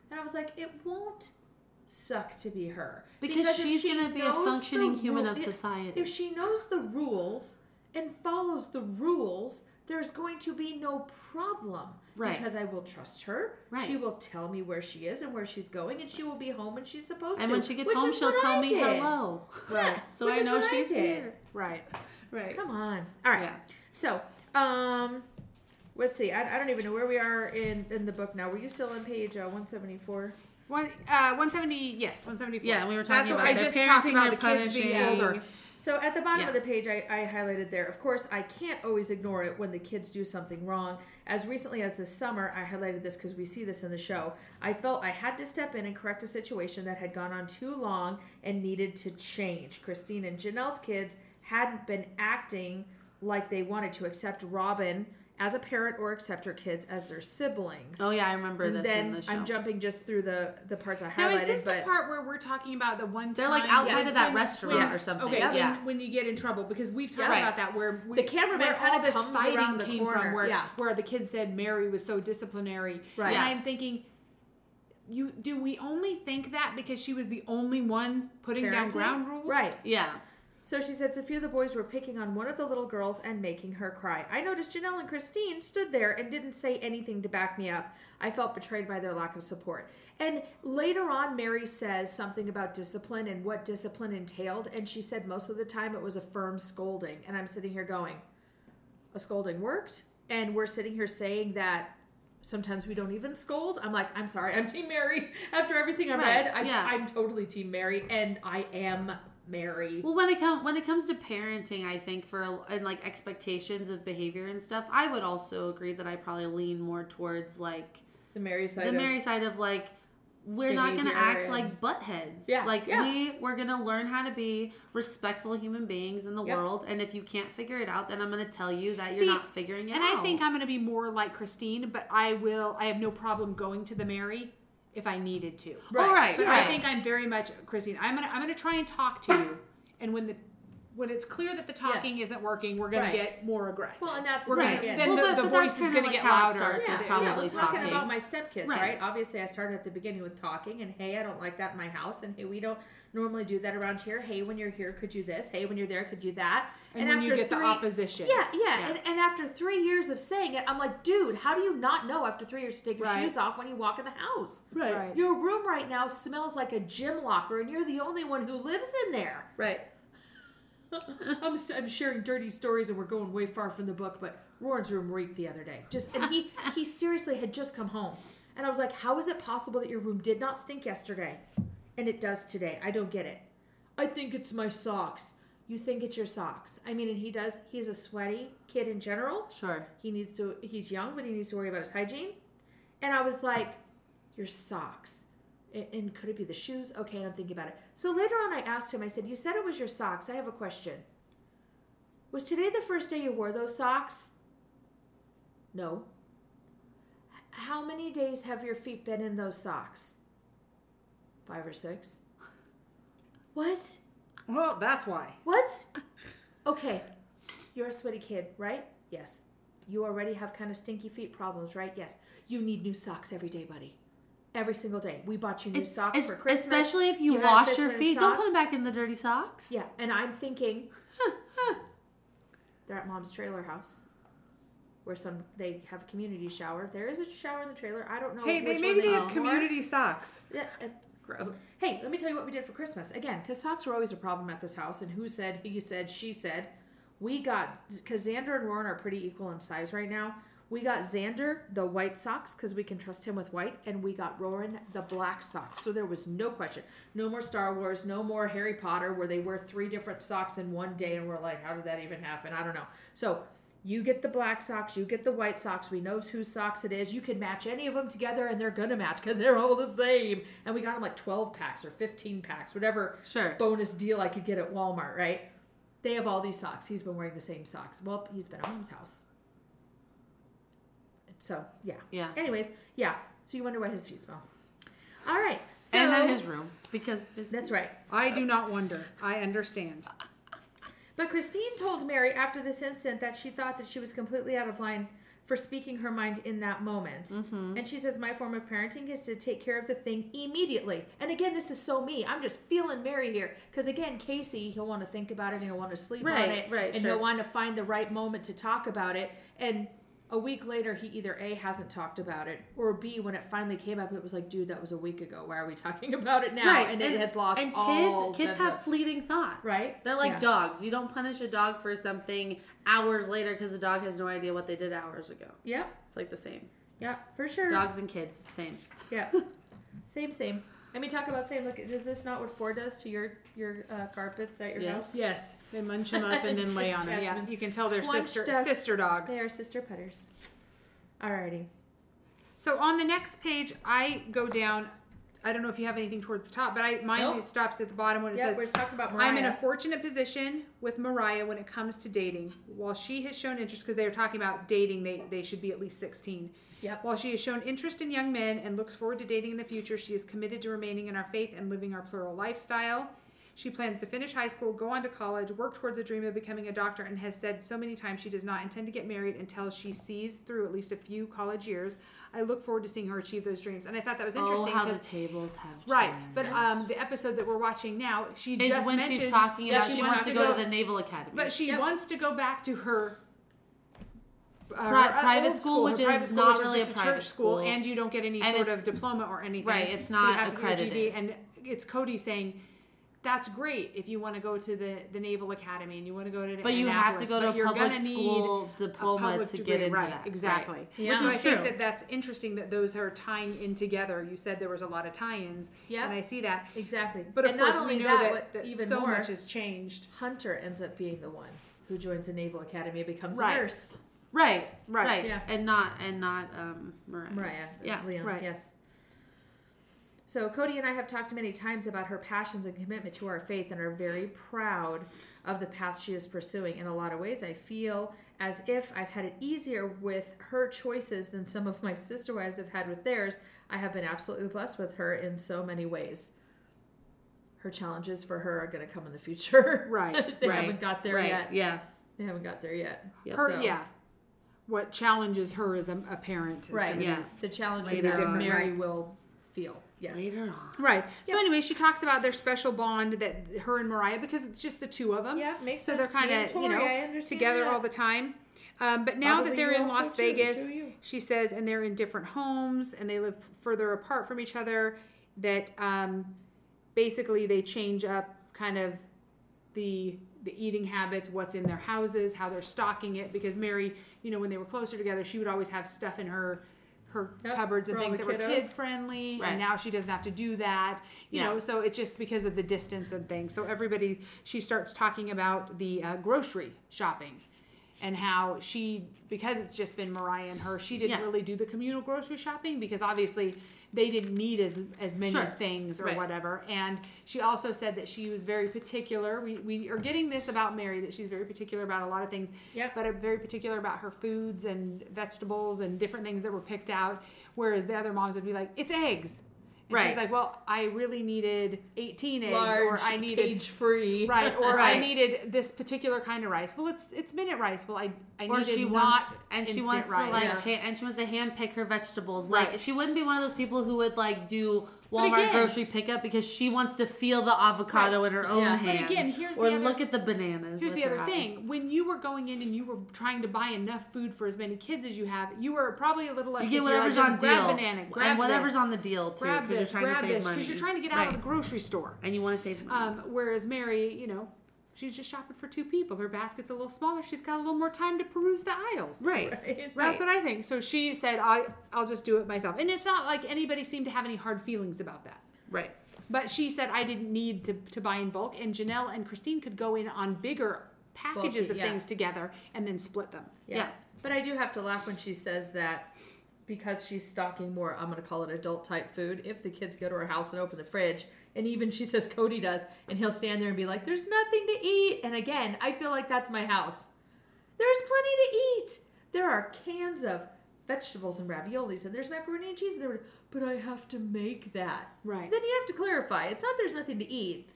And I was like, it won't suck to be her. Because, if she's she going to be a knows functioning the human ru- of if- society. If she knows the rules and follows the rules, there's going to be no problem. Right. Because I will trust her. Right. She will tell me where she is and where she's going, and she will be home when she's supposed and to. when she gets which home, is she'll what tell I me did. hello. Right. So Which I is know what she's I did. here. Right. Right. Come on. All right. Yeah. So, um, let's see. I, I don't even know where we are in, in the book now. Were you still on page uh, one seventy-four? One, uh, one seventy, yes, one seventy-four. Yeah, we were That's talking what about I their just parenting, talked about their the kids being punishing. older. So at the bottom Yeah. of the page, I, I highlighted there. Of course, I can't always ignore it when the kids do something wrong. As recently as this summer, I highlighted this because we see this in the show. I felt I had to step in and correct a situation that had gone on too long and needed to change. Christine and Janelle's kids hadn't been acting like they wanted to accept Robin as a parent or accept her kids as their siblings. Oh, yeah, I remember and this then in the show. I'm jumping just through the, the parts I highlighted. Now, is this but the part where we're talking about the one time? They're, like, outside Yeah. of that When- restaurant when- or something. Okay, Yeah. when, when you get in trouble, because we've talked Yeah. about that where we, The cameraman where kinda all this comes fighting around the came corner. from, where Yeah. where the kid said Mary was so disciplinary, Right. And Yeah. I'm thinking, you do we only think that because she was the only one putting down Parenting? ground rules, Right. Yeah. So she said a few of the boys were picking on one of the little girls and making her cry. I noticed Janelle and Christine stood there and didn't say anything to back me up. I felt betrayed by their lack of support. And later on, Mary says something about discipline and what discipline entailed. And she said most of the time it was a firm scolding. And I'm sitting here going, a scolding worked? And we're sitting here saying that sometimes we don't even scold. I'm like, I'm sorry, I'm Team Mary. After everything I Right, read, I'm, yeah. I'm totally Team Mary. And I am Mary. Well, when it comes when it comes to parenting, I think for and like expectations of behavior and stuff, I would also agree that I probably lean more towards like The Mary side the of Mary side of like we're not going to behavior act and- like butt heads. Yeah, Like yeah. we we're going to learn how to be respectful human beings in the Yep. world, and if you can't figure it out, then I'm going to tell you that See, you're not figuring it And out. I think I'm going to be more like Christine, but I will. I have no problem going to the Mary if I needed to. Right. Oh, right, But right. I think I'm very much Christine. I'm gonna I'm gonna try and talk to you, and when the when it's clear that the talking isn't working, we're gonna Right. get more aggressive. Well, and that's we're right. gonna again. then Well, the, but- the but voice that's is kinda gonna like get how it louder. starts. Yeah, is yeah, probably we're talking talking. about my stepkids, Right. right? Obviously, I started at the beginning with talking, and hey, I don't like that in my house, and hey, we don't normally do that around here. Hey, when you're here, could you this? Hey, when you're there, could you that? And, when you get the opposition, Yeah, yeah, Yeah. And, and after three years of saying it, I'm like, dude, how do you not know after three years to take your Right. shoes off when you walk in the house? Right. Right. Your room right now smells like a gym locker, and you're the only one who lives in there. right. I'm, I'm sharing dirty stories and we're going way far from the book, but Warren's room reeked the other day. Just and he he seriously had just come home, and I was like, "How is it possible that your room did not stink yesterday, and it does today? I don't get it." I think it's my socks. You think it's your socks? I mean, and he does. He's a sweaty kid in general. Sure. He needs to. He's young, but he needs to worry about his hygiene. And I was like, "Your socks." And, and could it be the shoes? Okay, and I'm thinking about it. So later on, I asked him, I said, you said it was your socks. I have a question. Was today the first day you wore those socks? No. H- How many days have your feet been in those socks? Five or six. What? Well, that's why. What? Okay. You're a sweaty kid, right? Yes. You already have kind of stinky feet problems, right? Yes. You need new socks every day, buddy. Every single day. We bought you new Es- socks es- for Christmas. Especially if you, had wash this your many feet. Don't put socks. them back in the dirty socks. Yeah, and I'm thinking, they're at Mom's trailer house, where some they have a community shower. There is a shower in the trailer. I don't know. Hey, which maybe one they use have more. community socks. Yeah, uh, Gross. hey, let me tell you what we did for Christmas. Again, because socks are always a problem at this house. And who said, he said, she said. We got, because Xander and Warren are pretty equal in size right now. We got Xander the white socks because we can trust him with white. And we got Warren the black socks. So there was no question. No more Star Wars. No more Harry Potter where they wear three different socks in one day. And we're like, how did that even happen? I don't know. So you get the black socks. You get the white socks. We know whose socks it is. You can match any of them together and they're going to match because they're all the same. And we got them like twelve packs or fifteen packs, whatever Sure. bonus deal I could get at Walmart, right? They have all these socks. He's been wearing the same socks. Well, he's been at Mom's house. So, yeah. Yeah. Anyways, yeah. So you wonder why his feet smell. All right. So, And then his room. Because his That's right. I do not wonder. I understand. But Christine told Mary after this incident that she thought that she was completely out of line for speaking her mind in that moment. Mm-hmm. And she says, my form of parenting is to take care of the thing immediately. And again, this is so me. I'm just feeling Mary here. Because again, Casey, he'll want to think about it and he'll want to sleep Right, on it. right, and sure. he'll want to find the right moment to talk about it. And a week later, he either A, hasn't talked about it, or B, when it finally came up, it was like, dude, that was a week ago. Why are we talking about it now? Right. And, it has lost and all kids, kids sense have of- fleeting thoughts. Right? They're like Yeah. dogs. You don't punish a dog for something hours later because the dog has no idea what they did hours ago. Yep. It's like the same. Yeah, for sure. Dogs and kids, same. Yeah. Same, same. Let me talk about same. Look, is this not what Ford does to your your uh, carpets at your Yes. house? Yes, they munch them up and then lay on it. Yeah, Jasmine's you can tell they're squunched sister up. sister dogs. They are sister putters. Alrighty. So on the next page, I go down. I don't know if you have anything towards the top, but I mine Nope. stops at the bottom when it Yeah, says, we're just talking about Mariah. I'm in a fortunate position with Mariah when it comes to dating. While she has shown interest, because they were talking about dating, they, they should be at least sixteen. Yep. While she has shown interest in young men and looks forward to dating in the future, she is committed to remaining in our faith and living our plural lifestyle. She plans to finish high school, go on to college, work towards a dream of becoming a doctor, and has said so many times she does not intend to get married until she sees through at least a few college years. I look forward to seeing her achieve those dreams. And I thought that was Oh, interesting. how the 'cause- tables have changed. Right, but um, the episode that we're watching now, she Is just when mentioned she's talking Yeah, about she she, wants wants to to go, go- to the Naval Academy. but she Yep. wants to go back to her uh, Pri- her private old school, her which private is school, not which really just a private church school, school. and you don't get any And sort it's- of diploma or anything. right, it's So you not have to get your G D, accredited. and it's Cody saying, "That's great if you want to go to the, the Naval Academy and you want to go to." But you have to Annapolis, go to but a you're public gonna need school a diploma public to degree. get into right, that. Exactly. Right. Yeah. Which Which I is think true. that that's interesting that those are tying in together. You said there was a lot of tie-ins, Yeah. and I see that. Exactly. But of and course, not only we know that, that, what that even so more, much has changed. Hunter ends up being the one who joins the Naval Academy and becomes Right. a nurse. Right, Right. right, Yeah. and not and not um Mariah. Mariah. Yeah, Leon, right. Yes. So Cody and I have talked many times about her passions and commitment to our faith and are very proud of the path she is pursuing. In a lot of ways, I feel as if I've had it easier with her choices than some of my sister wives have had with theirs. I have been absolutely blessed with her in so many ways. Her challenges for her are going to come in the future. Right, they right, haven't got there right, yet. Yeah, They haven't got there yet. Yep. Her, So- yeah. What challenges her as a, a parent? Is Right. gonna be- Yeah. The challenges Later that on. Mary Right. will feel. Yes. later on. Right. So Yep. anyway, she talks about their special bond that her and Mariah, because it's just the two of them. Yeah, makes So sense. they're Me kind and of you Tori, know I understand together that. all the time. Um, but now Probably that they're you in also Las too, Vegas, so you. she says, and they're in different homes and they live further apart from each other. That um, basically they change up kind of the the eating habits, what's in their houses, how they're stocking it. Because Mary, you know, when they were closer together, she would always have stuff in her her Yep, cupboards and for all things the that were kiddos. kid friendly. Right. And now she doesn't have to do that. You Yeah. know, so it's just because of the distance and things. So everybody, she starts talking about the uh, grocery shopping and how she, because it's just been Mariah and her, she didn't Yeah. really do the communal grocery shopping because obviously they didn't need as as many Sure. things or Right. whatever. And she also said that she was very particular. We, we are getting this about Mary, that she's very particular about a lot of things, Yep. but are very particular about her foods and vegetables and different things that were picked out. Whereas the other moms would be like, it's eggs. And she's Right. like, well, I really needed eighteen eggs, Large, or I needed cage free. right, or I Right. needed this particular kind of rice. Well, it's it's minute rice. Well, I I Or needed she not wants, and she instant wants rice. to like, Yeah. ha- and she wants to hand pick her vegetables. Right. Like she wouldn't be one of those people who would like do But Walmart again- grocery pickup because she wants to feel the avocado in her own Yeah. hand. But again, here's or the other- look at the bananas. Here's with the her other eyes. thing: when you were going in and you were trying to buy enough food for as many kids as you have, you were probably a little less. You get picky. You're whatever's like, on just grab deal, banana, grab and whatever's this, on the deal too, grab because you're this, trying grab to save this, money. because you're trying to get out right. of the grocery store. and you want to save money. Um, whereas Mary, you know, she's just shopping for two people. Her basket's a little smaller. She's got a little more time to peruse the aisles. right. Right. That's what I think. So she said, I, I'll just do it myself. And it's not like anybody seemed to have any hard feelings about that. Right. But she said I didn't need to, to buy in bulk. And Janelle and Christine could go in on bigger packages Bulky, of yeah. things together and then split them. Yeah. Yeah. But I do have to laugh when she says that because she's stocking more, I'm going to call it adult type food. If the kids go to her house and open the fridge, and even she says Cody does, and he'll stand there and be like, there's nothing to eat. And again, I feel like that's my house. There's plenty to eat. There are cans of vegetables and raviolis, and there's macaroni and cheese. And there, but I have to make that. Right. Then you have to clarify. It's not there's nothing to eat.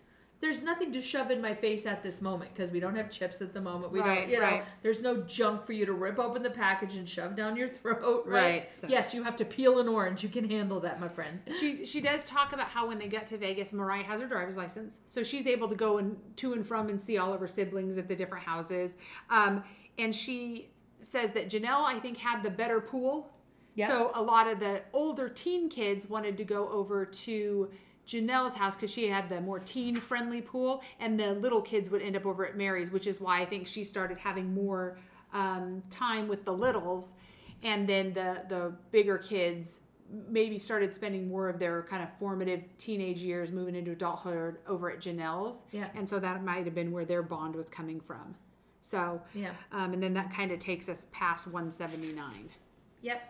there's nothing to shove in my face at this moment because we don't have chips at the moment. We Right, don't, you know, right. there's no junk for you to rip open the package and shove down your throat, right? Right. So- Yes, you have to peel an orange. You can handle that, my friend. She she does talk about how when they get to Vegas, Mariah has her driver's license, so she's able to go and to and from and see all of her siblings at the different houses. Um, and she says that Janelle, I think, had the better pool. Yeah. So a lot of the older teen kids wanted to go over to Janelle's house because she had the more teen-friendly pool, and the little kids would end up over at Mary's, which is why I think she started having more um, time with the littles, and then the the bigger kids maybe started spending more of their kind of formative teenage years moving into adulthood over at Janelle's. Yeah. And so that might have been where their bond was coming from. So, Yeah. um, and then that kind of takes us past one seventy-nine. Yep.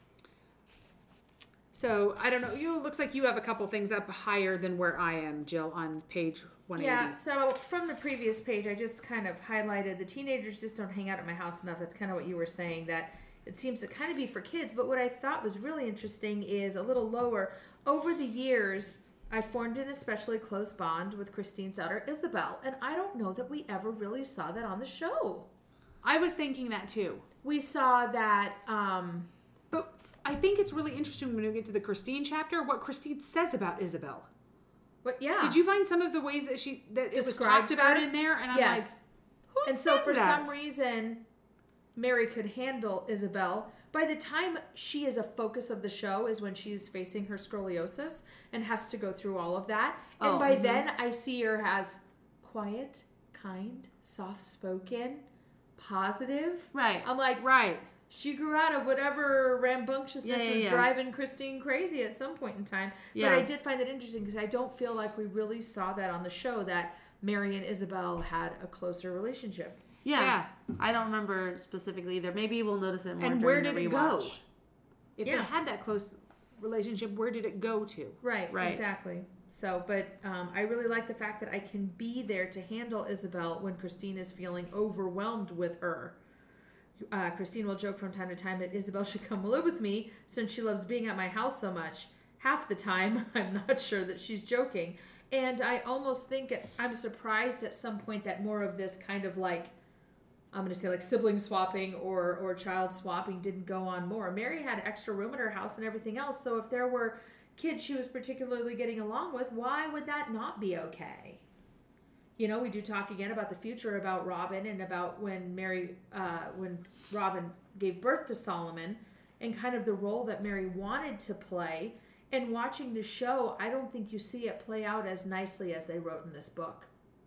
So I don't know. You it looks like you have a couple things up higher than where I am, Jill, on page one eighty. Yeah, so from the previous page, I just kind of highlighted the teenagers just don't hang out at my house enough. That's kind of what you were saying, that it seems to kind of be for kids. But what I thought was really interesting is a little lower. Over the years, I formed an especially close bond with Christine's daughter, Isabel. And I don't know that we ever really saw that on the show. I was thinking that too. We saw that, um, But I think it's really interesting when we get to the Christine chapter, what Christine says about Isabel. but yeah. Did you find some of the ways that she that it was Described talked about her? in there? And I'm Yes. like, who And so says for that? some reason, Mary could handle Isabel. By the time she is a focus of the show is when she's facing her scoliosis and has to go through all of that. And Oh, by mhm. then I see her as quiet, kind, soft-spoken, positive. Right. I'm like, Right. she grew out of whatever rambunctiousness Yeah, yeah, was yeah. driving Christine crazy at some point in time. Yeah. But I did find that interesting because I don't feel like we really saw that on the show, that Mary and Isabel had a closer relationship. Yeah. Yeah. I don't remember specifically either. Maybe we'll notice it more And during where did the it rewatch. go? If Yeah. they had that close relationship, where did it go to? Right, Right. exactly. So, but um, I really like the fact that I can be there to handle Isabel when Christine is feeling overwhelmed with her. Uh, Christine will joke from time to time that Isabel should come live with me since she loves being at my house so much. Half the time, I'm not sure that she's joking. And I almost think, it, I'm surprised at some point that more of this kind of like, I'm going to say like sibling swapping or, or child swapping didn't go on more. Mary had extra room at her house and everything else. So if there were kids she was particularly getting along with, why would that not be okay? You know, we do talk again about the future, about Robin and about when Mary, uh, when Robin gave birth to Solomon and kind of the role that Mary wanted to play. And watching the show, I don't think you see it play out as nicely as they wrote in this book.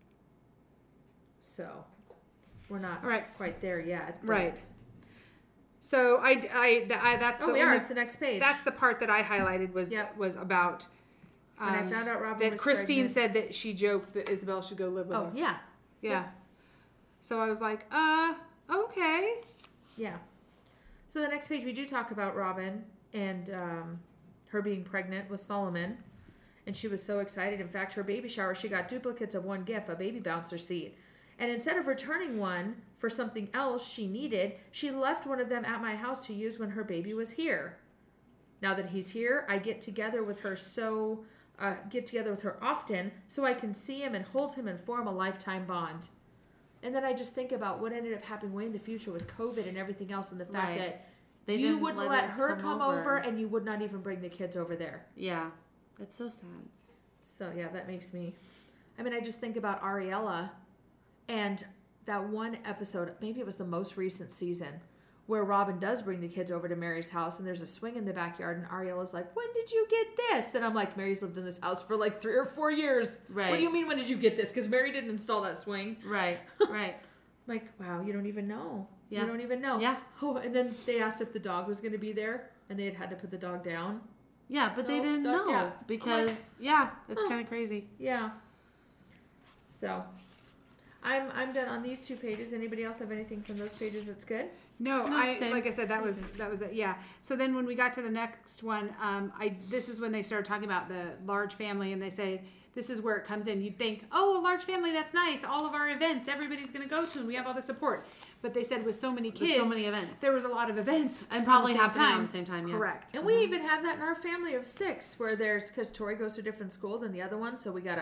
So, we're not All right. quite there yet. but- Right. So I, I, th- I that's Oh, the we are. only, It's the next page. that's the part that I highlighted was Yep. was about when I um, found out Robin that was Christine pregnant. said that she joked that Isabel should go live with Oh, her. yeah. Yeah. So I was like, uh, okay. Yeah. So the next page, we do talk about Robin and um, her being pregnant with Solomon. And she was so excited. In fact, her baby shower, she got duplicates of one gift, a baby bouncer seat. And instead of returning one for something else she needed, she left one of them at my house to use when her baby was here. Now that he's here, I get together with her so uh, get together with her often so I can see him and hold him and form a lifetime bond. And then I just think about what ended up happening way in the future with COVID and everything else, and the fact Right. that They you didn't wouldn't let let, her her come come over. over. and you would not even bring the kids over there. Yeah. That's so sad. So yeah, that makes me. I mean, I just think about Ariella, and that one episode. Maybe it was the most recent season where Robin does bring the kids over to Mary's house, and there's a swing in the backyard, and Ariella's like, "When did you get this?" And I'm like, "Mary's lived in this house for like three or four years. Right. What do you mean? When did you get this? Because Mary didn't install that swing." Right. Right. I'm like, wow, you don't even know. Yeah. You don't even know. Yeah. Oh, and then they asked if the dog was going to be there, and they had had to put the dog down. Yeah, but they No, didn't no, know yeah. because yeah, it's oh. kind of crazy. Yeah. So, I'm I'm done on these two pages. Anybody else have anything from those pages that's good? No, No, I same. like I said that was that was it. Yeah. So then when we got to the next one, um, I this is when they started talking about the large family, and they say this is where it comes in. You'd think, oh, a large family, that's nice. All of our events, everybody's going to go to, and we have all the support. But they said with so many With kids, so many events. there was a lot of events, And probably at the same happening time. on the same time, yeah. Correct. And we even have that in our family of six, where there's because Tori goes to a different school than the other one, so we got a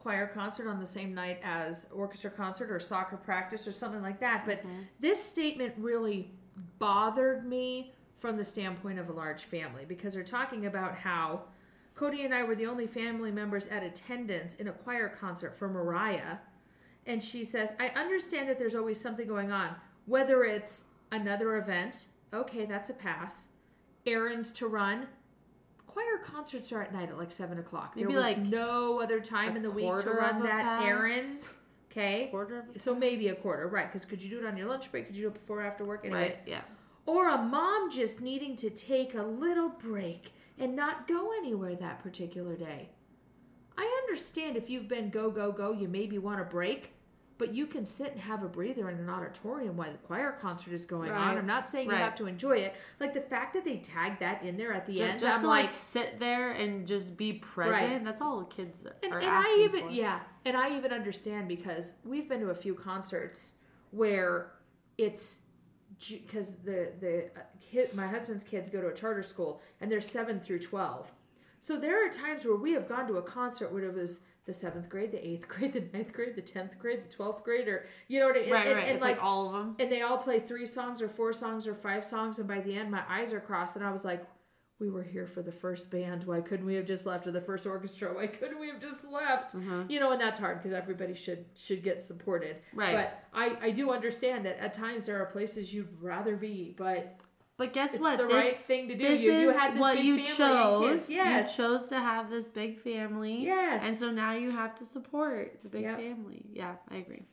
choir concert on the same night as orchestra concert or soccer practice or something like that. But mm-hmm. this statement really bothered me from the standpoint of a large family, because they're talking about how Cody and I were the only family members at attendance in a choir concert for Mariah. And she says, I understand that there's always something going on, whether it's another event, okay, that's a pass, errands to run. Choir concerts are at night at like seven o'clock. There maybe was like no other time in the week to run that pass? errand. Okay. Quarter of a so maybe a quarter, right? Because could you do it on your lunch break? Could you do it before or after work? Anyways. Right, yeah. Or a mom just needing to take a little break and not go anywhere that particular day. I understand if you've been go, go, go, you maybe want a break. But you can sit and have a breather in an auditorium while the choir concert is going right. on. I'm not saying right. you have to enjoy it. Like the fact that they tagged that in there at the just, end, just I'm to like, like sit there and just be present. Right. That's all kids are and, and asking I even for. yeah, and I even understand because we've been to a few concerts where it's because the the kid, my husband's kids go to a charter school and they're seven through twelve. So there are times where we have gone to a concert where it was the seventh grade, the eighth grade, the ninth grade, the tenth grade, the twelfth grade, or you know what I mean? Right, and, right. And it's like, like all of them. And they all play three songs or four songs or five songs, and by the end, my eyes are crossed, and I was like, we were here for the first band. Why couldn't we have just left? Or the first orchestra? Why couldn't we have just left? Mm-hmm. You know, and that's hard because everybody should should get supported. Right. But I, I do understand that at times there are places you'd rather be, but But guess it's what? the this, right thing to do. This You, is you had this what big you family chose. and kids. Yes. You chose to have this big family. Yes. And so now you have to support the big Yep. family. Yeah, I agree.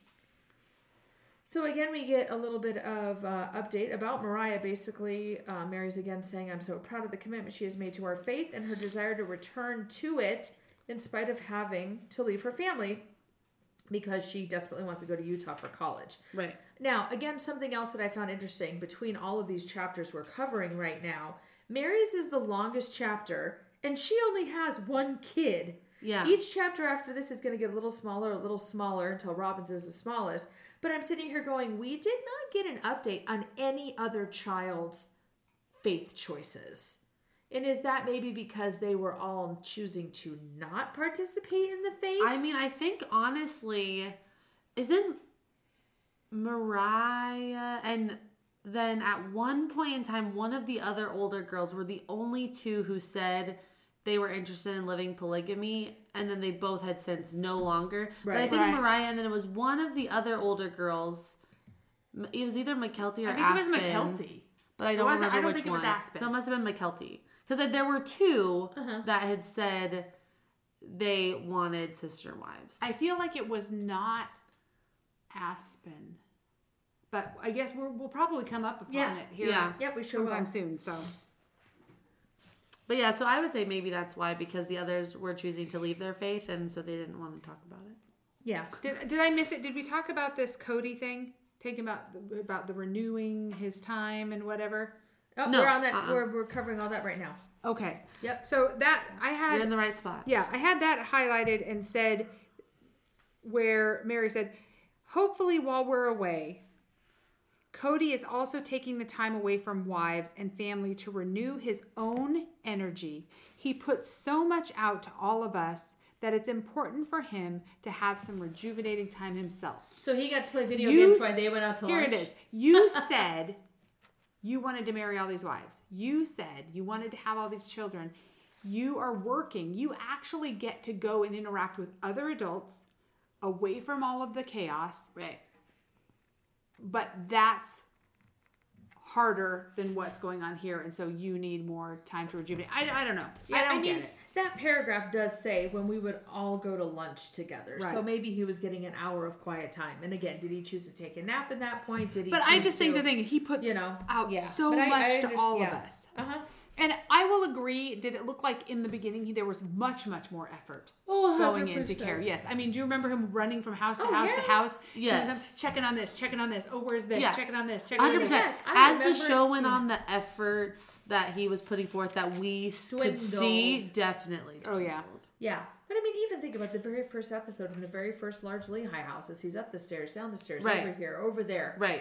So again, we get a little bit of uh, update about Mariah. Basically, uh, Mary's again saying, I'm so proud of the commitment she has made to our faith and her desire to return to it in spite of having to leave her family because she desperately wants to go to Utah for college. Right. Now, again, something else that I found interesting between all of these chapters we're covering right now, Mary's is the longest chapter, and she only has one kid. Yeah. Each chapter after this is going to get a little smaller, a little smaller until Robin's is the smallest. But I'm sitting here going, we did not get an update on any other child's faith choices. And is that maybe because they were all choosing to not participate in the faith? I mean, I think honestly, isn't Mariah and then at one point in time, one of the other older girls were the only two who said they were interested in living polygamy, and then they both had since no longer. Right. But I think Right. Mariah, and then it was one of the other older girls. It was either McKelty or I think Aspen. it was McKelty. But I It don't wasn't- remember I don't which think it was one. Aspen. So it must have been McKelty. Because there were two Uh-huh. that had said they wanted sister wives. I feel like it was not Aspen, but I guess we're, we'll probably come up upon Yeah. it here Yeah. Yep, we sure sometime will. soon. So But yeah, so I would say maybe that's why, because the others were choosing to leave their faith, and so they didn't want to talk about it. Yeah. did did I miss it? Did we talk about this Cody thing? Talking about the, about the renewing his time and whatever. Oh, No, we're on that. uh-uh. We're, we're covering all that right now. Okay. Yep. So that I had. You're in the right spot. Yeah, I had that highlighted and said where Mary said, hopefully while we're away, Cody is also taking the time away from wives and family to renew his own energy. He puts so much out to all of us that it's important for him to have some rejuvenating time himself. So he got to play video You games while s- they went out to Here lunch. it is. You said you wanted to marry all these wives. You said you wanted to have all these children. You are working. You actually get to go and interact with other adults away from all of the chaos. Right. But that's harder than what's going on here. And so you need more time to rejuvenate. I, I don't know. I don't mean, get it. that paragraph does say when we would all go to lunch together. So Right. maybe he was getting an hour of quiet time. And again, did he choose to take a nap at that point? Did he? But choose I just think to, the thing, he puts you know, out yeah. so But I- much I to underst- all yeah. of us. Uh huh. And I will agree, did it look like in the beginning he, there was much, much more effort Oh, going one hundred into percent. care? Yes. I mean, do you remember him running from house to Oh, house yeah. to house? doing Yes. some- Checking on this, checking on this. Oh, where's this? Yeah. Checking on this, checking on one hundred this. percent. I As the remember- show went on, the efforts that he was putting forth that we s- could see Dwindled. definitely. Oh, yeah. dwindled. Yeah. But I mean, even think about the very first episode in the very first large Lehigh houses. He's up the stairs, down the stairs, Right. over here, over there. Right.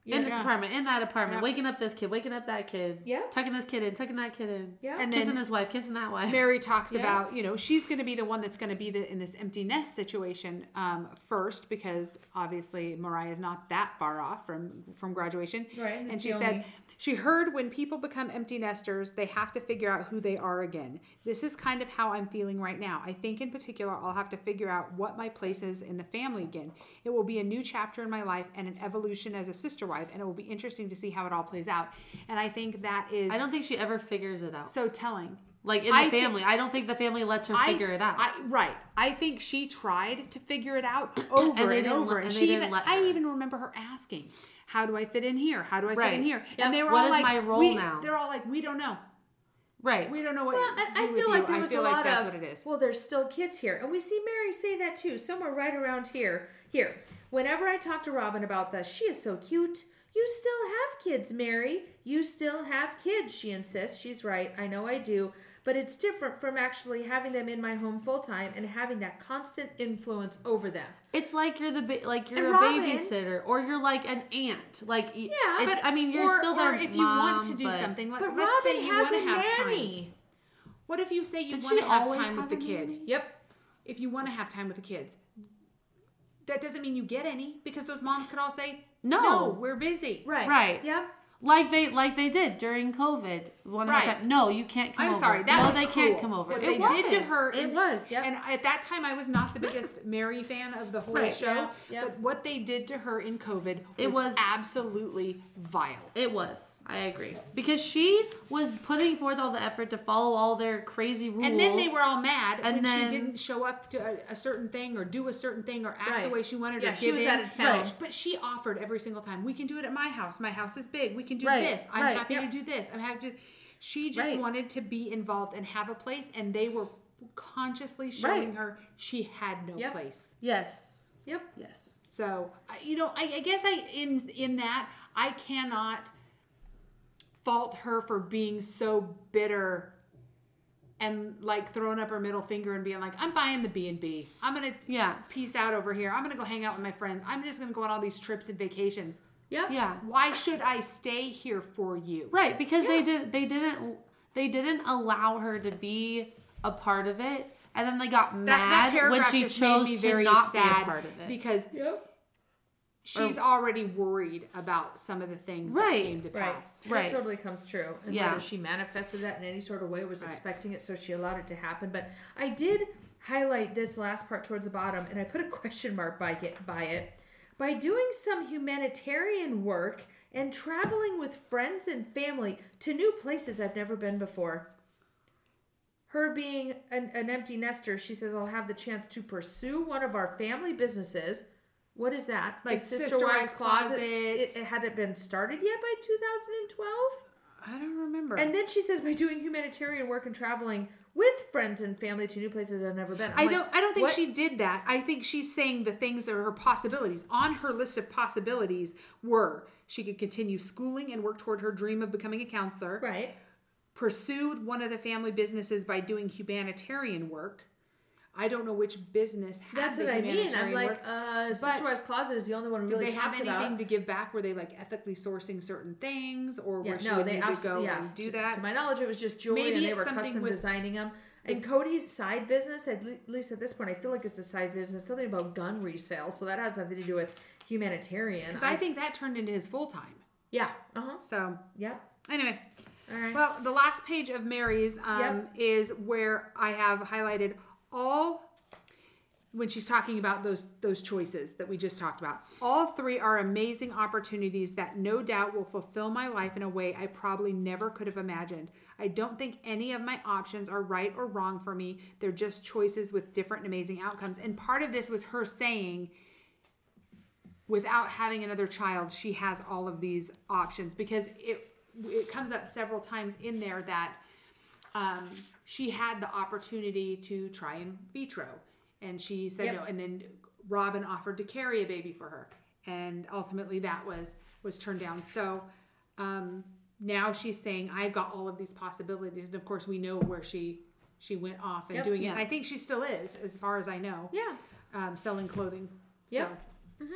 in this Yeah. apartment, in that apartment, Yep. waking up this kid, waking up that kid, Yep. tucking this kid in, tucking that kid in, Yeah. And kissing then this wife, kissing that wife. Mary talks Yeah. about, you know, she's going to be the one that's going to be the, in this empty nest situation um, first, because obviously Mariah's not that far off from from graduation. Right, And it's she the said only- she heard when people become empty nesters, they have to figure out who they are again. This is kind of how I'm feeling right now. I think in particular, I'll have to figure out what my place is in the family again. It will be a new chapter in my life and an evolution as a sister wife, and it will be interesting to see how it all plays out. And I think that is I don't think she ever figures it out. so telling. Like in I the thi- family, I don't think the family lets her I- figure it out. I, right. I think she tried to figure it out over And and, they didn't over. let- And and she they didn't even, let I her. even remember her asking, "How do I fit in here? How do I fit Right. in here?" Yep. And they were What all is like, my role we, now? They're all like, "We don't know. right. We don't know what." Well, to and do I with feel like you." there I was feel a like lot that's of, what it is. well, there's still kids here. And we see Mary say that too, somewhere right around here. Here, whenever I talk to Robin about this, she is so cute. You still have kids, Mary. You still have kids, she insists. She's right. I know I do. But it's different from actually having them in my home full time and having that constant influence over them. It's like you're the ba- like you're And a Robin- babysitter, or you're like an aunt. Like yeah, it's, But I mean, you're or, still or their if you mom, want to do but- something, let, But let's say Robin you has want to a have nanny. time. What if you say you Did want she to have always time with have the a kid? nanny? Yep. If you want to have time with the kids, that doesn't mean you get any, because those moms could all say, No. no, we're busy." Right. Right. Yep. Like they like they did during COVID. One Right. time. No, you can't come I'm over. sorry, that no, was they cool. can't come over. What It they was. did to her, It and- was. Yep. And at that time, I was not the biggest Mary fan of the whole Right, show. yeah, yeah. But what they did to her in COVID was, It was- absolutely vile. It was. I agree. Because she was putting forth all the effort to follow all their crazy rules. And then they were all mad And when then- she didn't show up to a, a certain thing or do a certain thing or act Right. the way she wanted Yeah, or she give was in. out of town. Right. But she offered every single time. We can do it at my house. My house is big. We can do Right, this. I'm right, happy yep. to do this. I'm happy to. She just Right. wanted to be involved and have a place, and they were consciously showing Right. her she had no Yep. place. Yes. Yep. Yes. So I- you know, I, I guess I in in that I cannot fault her for being so bitter and like throwing up her middle finger and being like, "I'm buying the B and B. I'm gonna Yeah. peace out over here. I'm gonna go hang out with my friends. I'm just gonna go on all these trips and vacations. Yep. Yeah. Why should I stay here for you?" Right, because they did they didn't they didn't allow her to be a part of it, and then they got That, mad that when paragraph she just chose made me to very not be sad a part of it. because Yep. she's already worried about some of the things Right, that came to Right. pass. That Right. totally comes true. And Yeah. whether she manifested that in any sort of way, was Right. expecting it, so she allowed it to happen. But I did highlight this last part towards the bottom, and I put a question mark by it. By it, by doing some humanitarian work and traveling with friends and family to new places I've never been before. Her being an, an empty nester, she says, I'll have the chance to pursue one of our family businesses. What is that? Like The Sister, Sister Wives Wives Closet. Closet. It, it hadn't been started yet by two thousand twelve? I don't remember. And then she says, by doing humanitarian work and traveling with friends and family to new places I've never been. I'm I like, don't. I don't think what? she did that. I think she's saying the things that are her possibilities. On her list of possibilities were she could continue schooling and work toward her dream of becoming a counselor. Right. Pursue one of the family businesses by doing humanitarian work. I don't know which business had That's the what I mean. I'm humanitarian like, work. uh, Sister Wives Closet is the only one who Did really they have talks anything about. to give back? Were they like ethically sourcing certain things, or Yeah, were she no, would they need to absolutely go yeah. and do to, that? To my knowledge, it was just jewelry, Maybe and they it's were something custom with- designing them. And Cody's side business, at le- least at this point, I feel like it's a side business, something about gun resale. So that has nothing to do with humanitarian. Because I think that turned into his full time. yeah, uh huh, So yep. anyway. All right. Well, the last page of Mary's um, Yep. is where I have highlighted all when she's talking about those those choices that we just talked about. All three are amazing opportunities that no doubt will fulfill my life in a way I probably never could have imagined. I don't think any of my options are right or wrong for me. They're just choices with different and amazing outcomes. And part of this was her saying, without having another child, she has all of these options, because it it comes up several times in there that um, she had the opportunity to try in vitro, and she said Yep. no. And then Robin offered to carry a baby for her, and ultimately that was was turned down. So um, now she's saying, I've got all of these possibilities, and of course we know where she she went off and Yep. doing it. Yeah. And I think she still is, as far as I know. Yeah. Um, selling clothing. Yep. So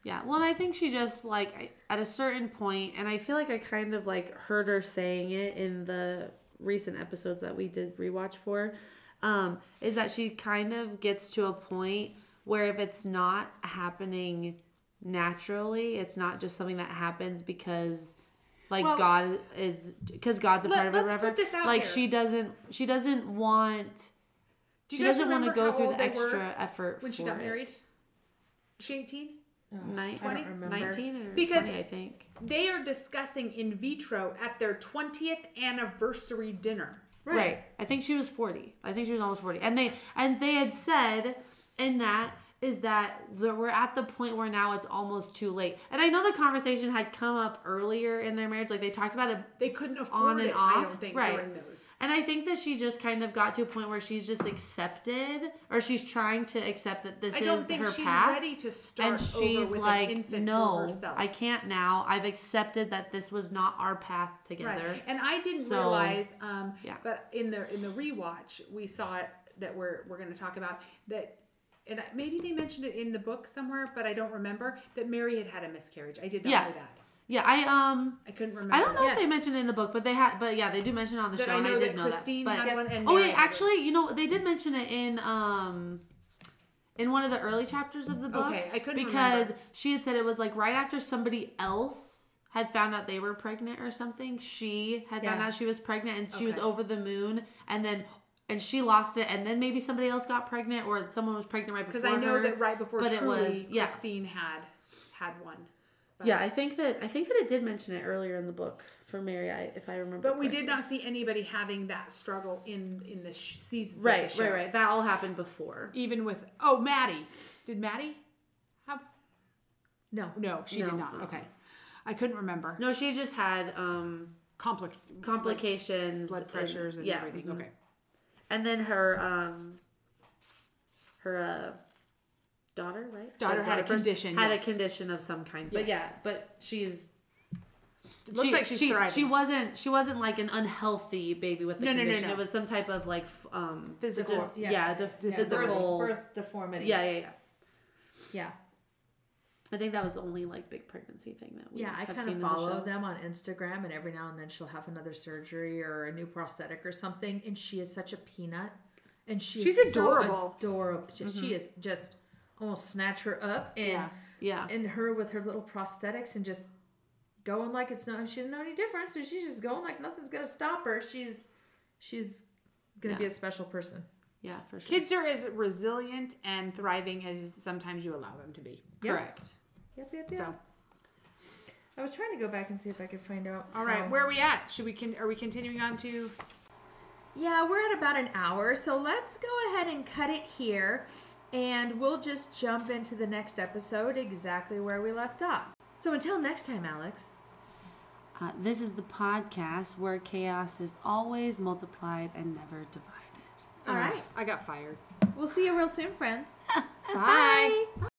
Yeah, well, and I think she just like I- at a certain point, and I feel like I kind of like heard her saying it in the recent episodes that we did rewatch for, um, is that she kind of gets to a point where if it's not happening naturally, it's not just something that happens because like Well, God is because God's a let- part of it. let's Whatever. put this out like here. she doesn't she doesn't want. Do She you guys doesn't want to remember go how through old the they were extra effort when she for got it. married? Was she eighteen? Nine, I don't remember. nineteen or Because- twenty, I think. They are discussing in vitro at their twentieth anniversary dinner. Right. I think she was forty. I think she was almost forty. And they and they had said in that is that the, we're at the point where now it's almost too late. And I know the conversation had come up earlier in their marriage. Like they talked about it They couldn't afford on and it, off. I don't think, right. during those. And I think that she just kind of got to a point where she's just accepted or she's trying to accept that this I don't is think her she's path. ready to start And she's over with like, an infant for no, herself. I can't now. I've accepted that this was not our path together. Right. And I didn't So, realize, um, yeah. but in the in the rewatch, we saw it that we're we're going to talk about that, and I- maybe they mentioned it in the book somewhere, but I don't remember that Mary had had a miscarriage. I did not Yeah. know that. Yeah, I um I couldn't remember. I don't know that. if they mentioned it in the book, but they had, but yeah, they do mention it on the That show. I and know I did that know Christine that. But, had one and oh Mary wait, had it. actually, you know, they did mention it in um in one of the early chapters of the book. Okay, I couldn't because remember. she had said it was like right after somebody else had found out they were pregnant or something. She had found Yeah. out she was pregnant and she was Okay. over the moon, and then and she lost it, and then maybe somebody else got pregnant or someone was pregnant right before Because I know her. that right before but it Truly, was- yeah. Christine had had one. But, Yeah, I think that I think that it did mention it earlier in the book for Mary, I, if I remember. But we correctly. did not see anybody having that struggle in in the sh- seasons. Right, of the show. right, right. That all happened before. Even with oh Maddie, did Maddie have? No. No, she did No. not. Okay, I couldn't remember. No, she just had um, Compli- complications, blood pressures and, yeah, everything. mhm. Okay. and then her um, her uh, daughter, right? She Daughter had a first- condition, Had yes. a condition of some kind, but Yes. yeah, but she's. It looks she, like she's she, thriving. she wasn't. She wasn't like an unhealthy baby with the No, no, no, condition. no. It was some type of like f- um Physical- de- yeah. yeah, de- Yeah, physical. Birth, birth deformity. Yeah, yeah, yeah. Yeah. I think that was the only like big pregnancy thing that we Yeah, I have kind seen of in the follow show. them on Instagram, and every now and then she'll have another surgery or a new prosthetic or something, and she is such a peanut, and she She's is adorable. So adorable. She, she is just almost snatch her up and Yeah. Yeah. and her with her little prosthetics and just going like it's no, she doesn't know any different, so she's just going like nothing's gonna stop her. She's she's gonna be Yeah. a special person. Yeah, for sure. Kids are as resilient and thriving as sometimes you allow them to be. Yep. Correct. Yep, yep, yep. So, I was trying to go back and see if I could find out. all right, how- where are we at? Should we? Con- are we continuing on to? Yeah, we're at about an hour, so let's go ahead and cut it here, and we'll just jump into the next episode exactly where we left off. So until next time, Alex. Uh, this is the podcast where chaos is always multiplied and never divided. All right. I got fired. We'll see you real soon, friends. Bye. Bye.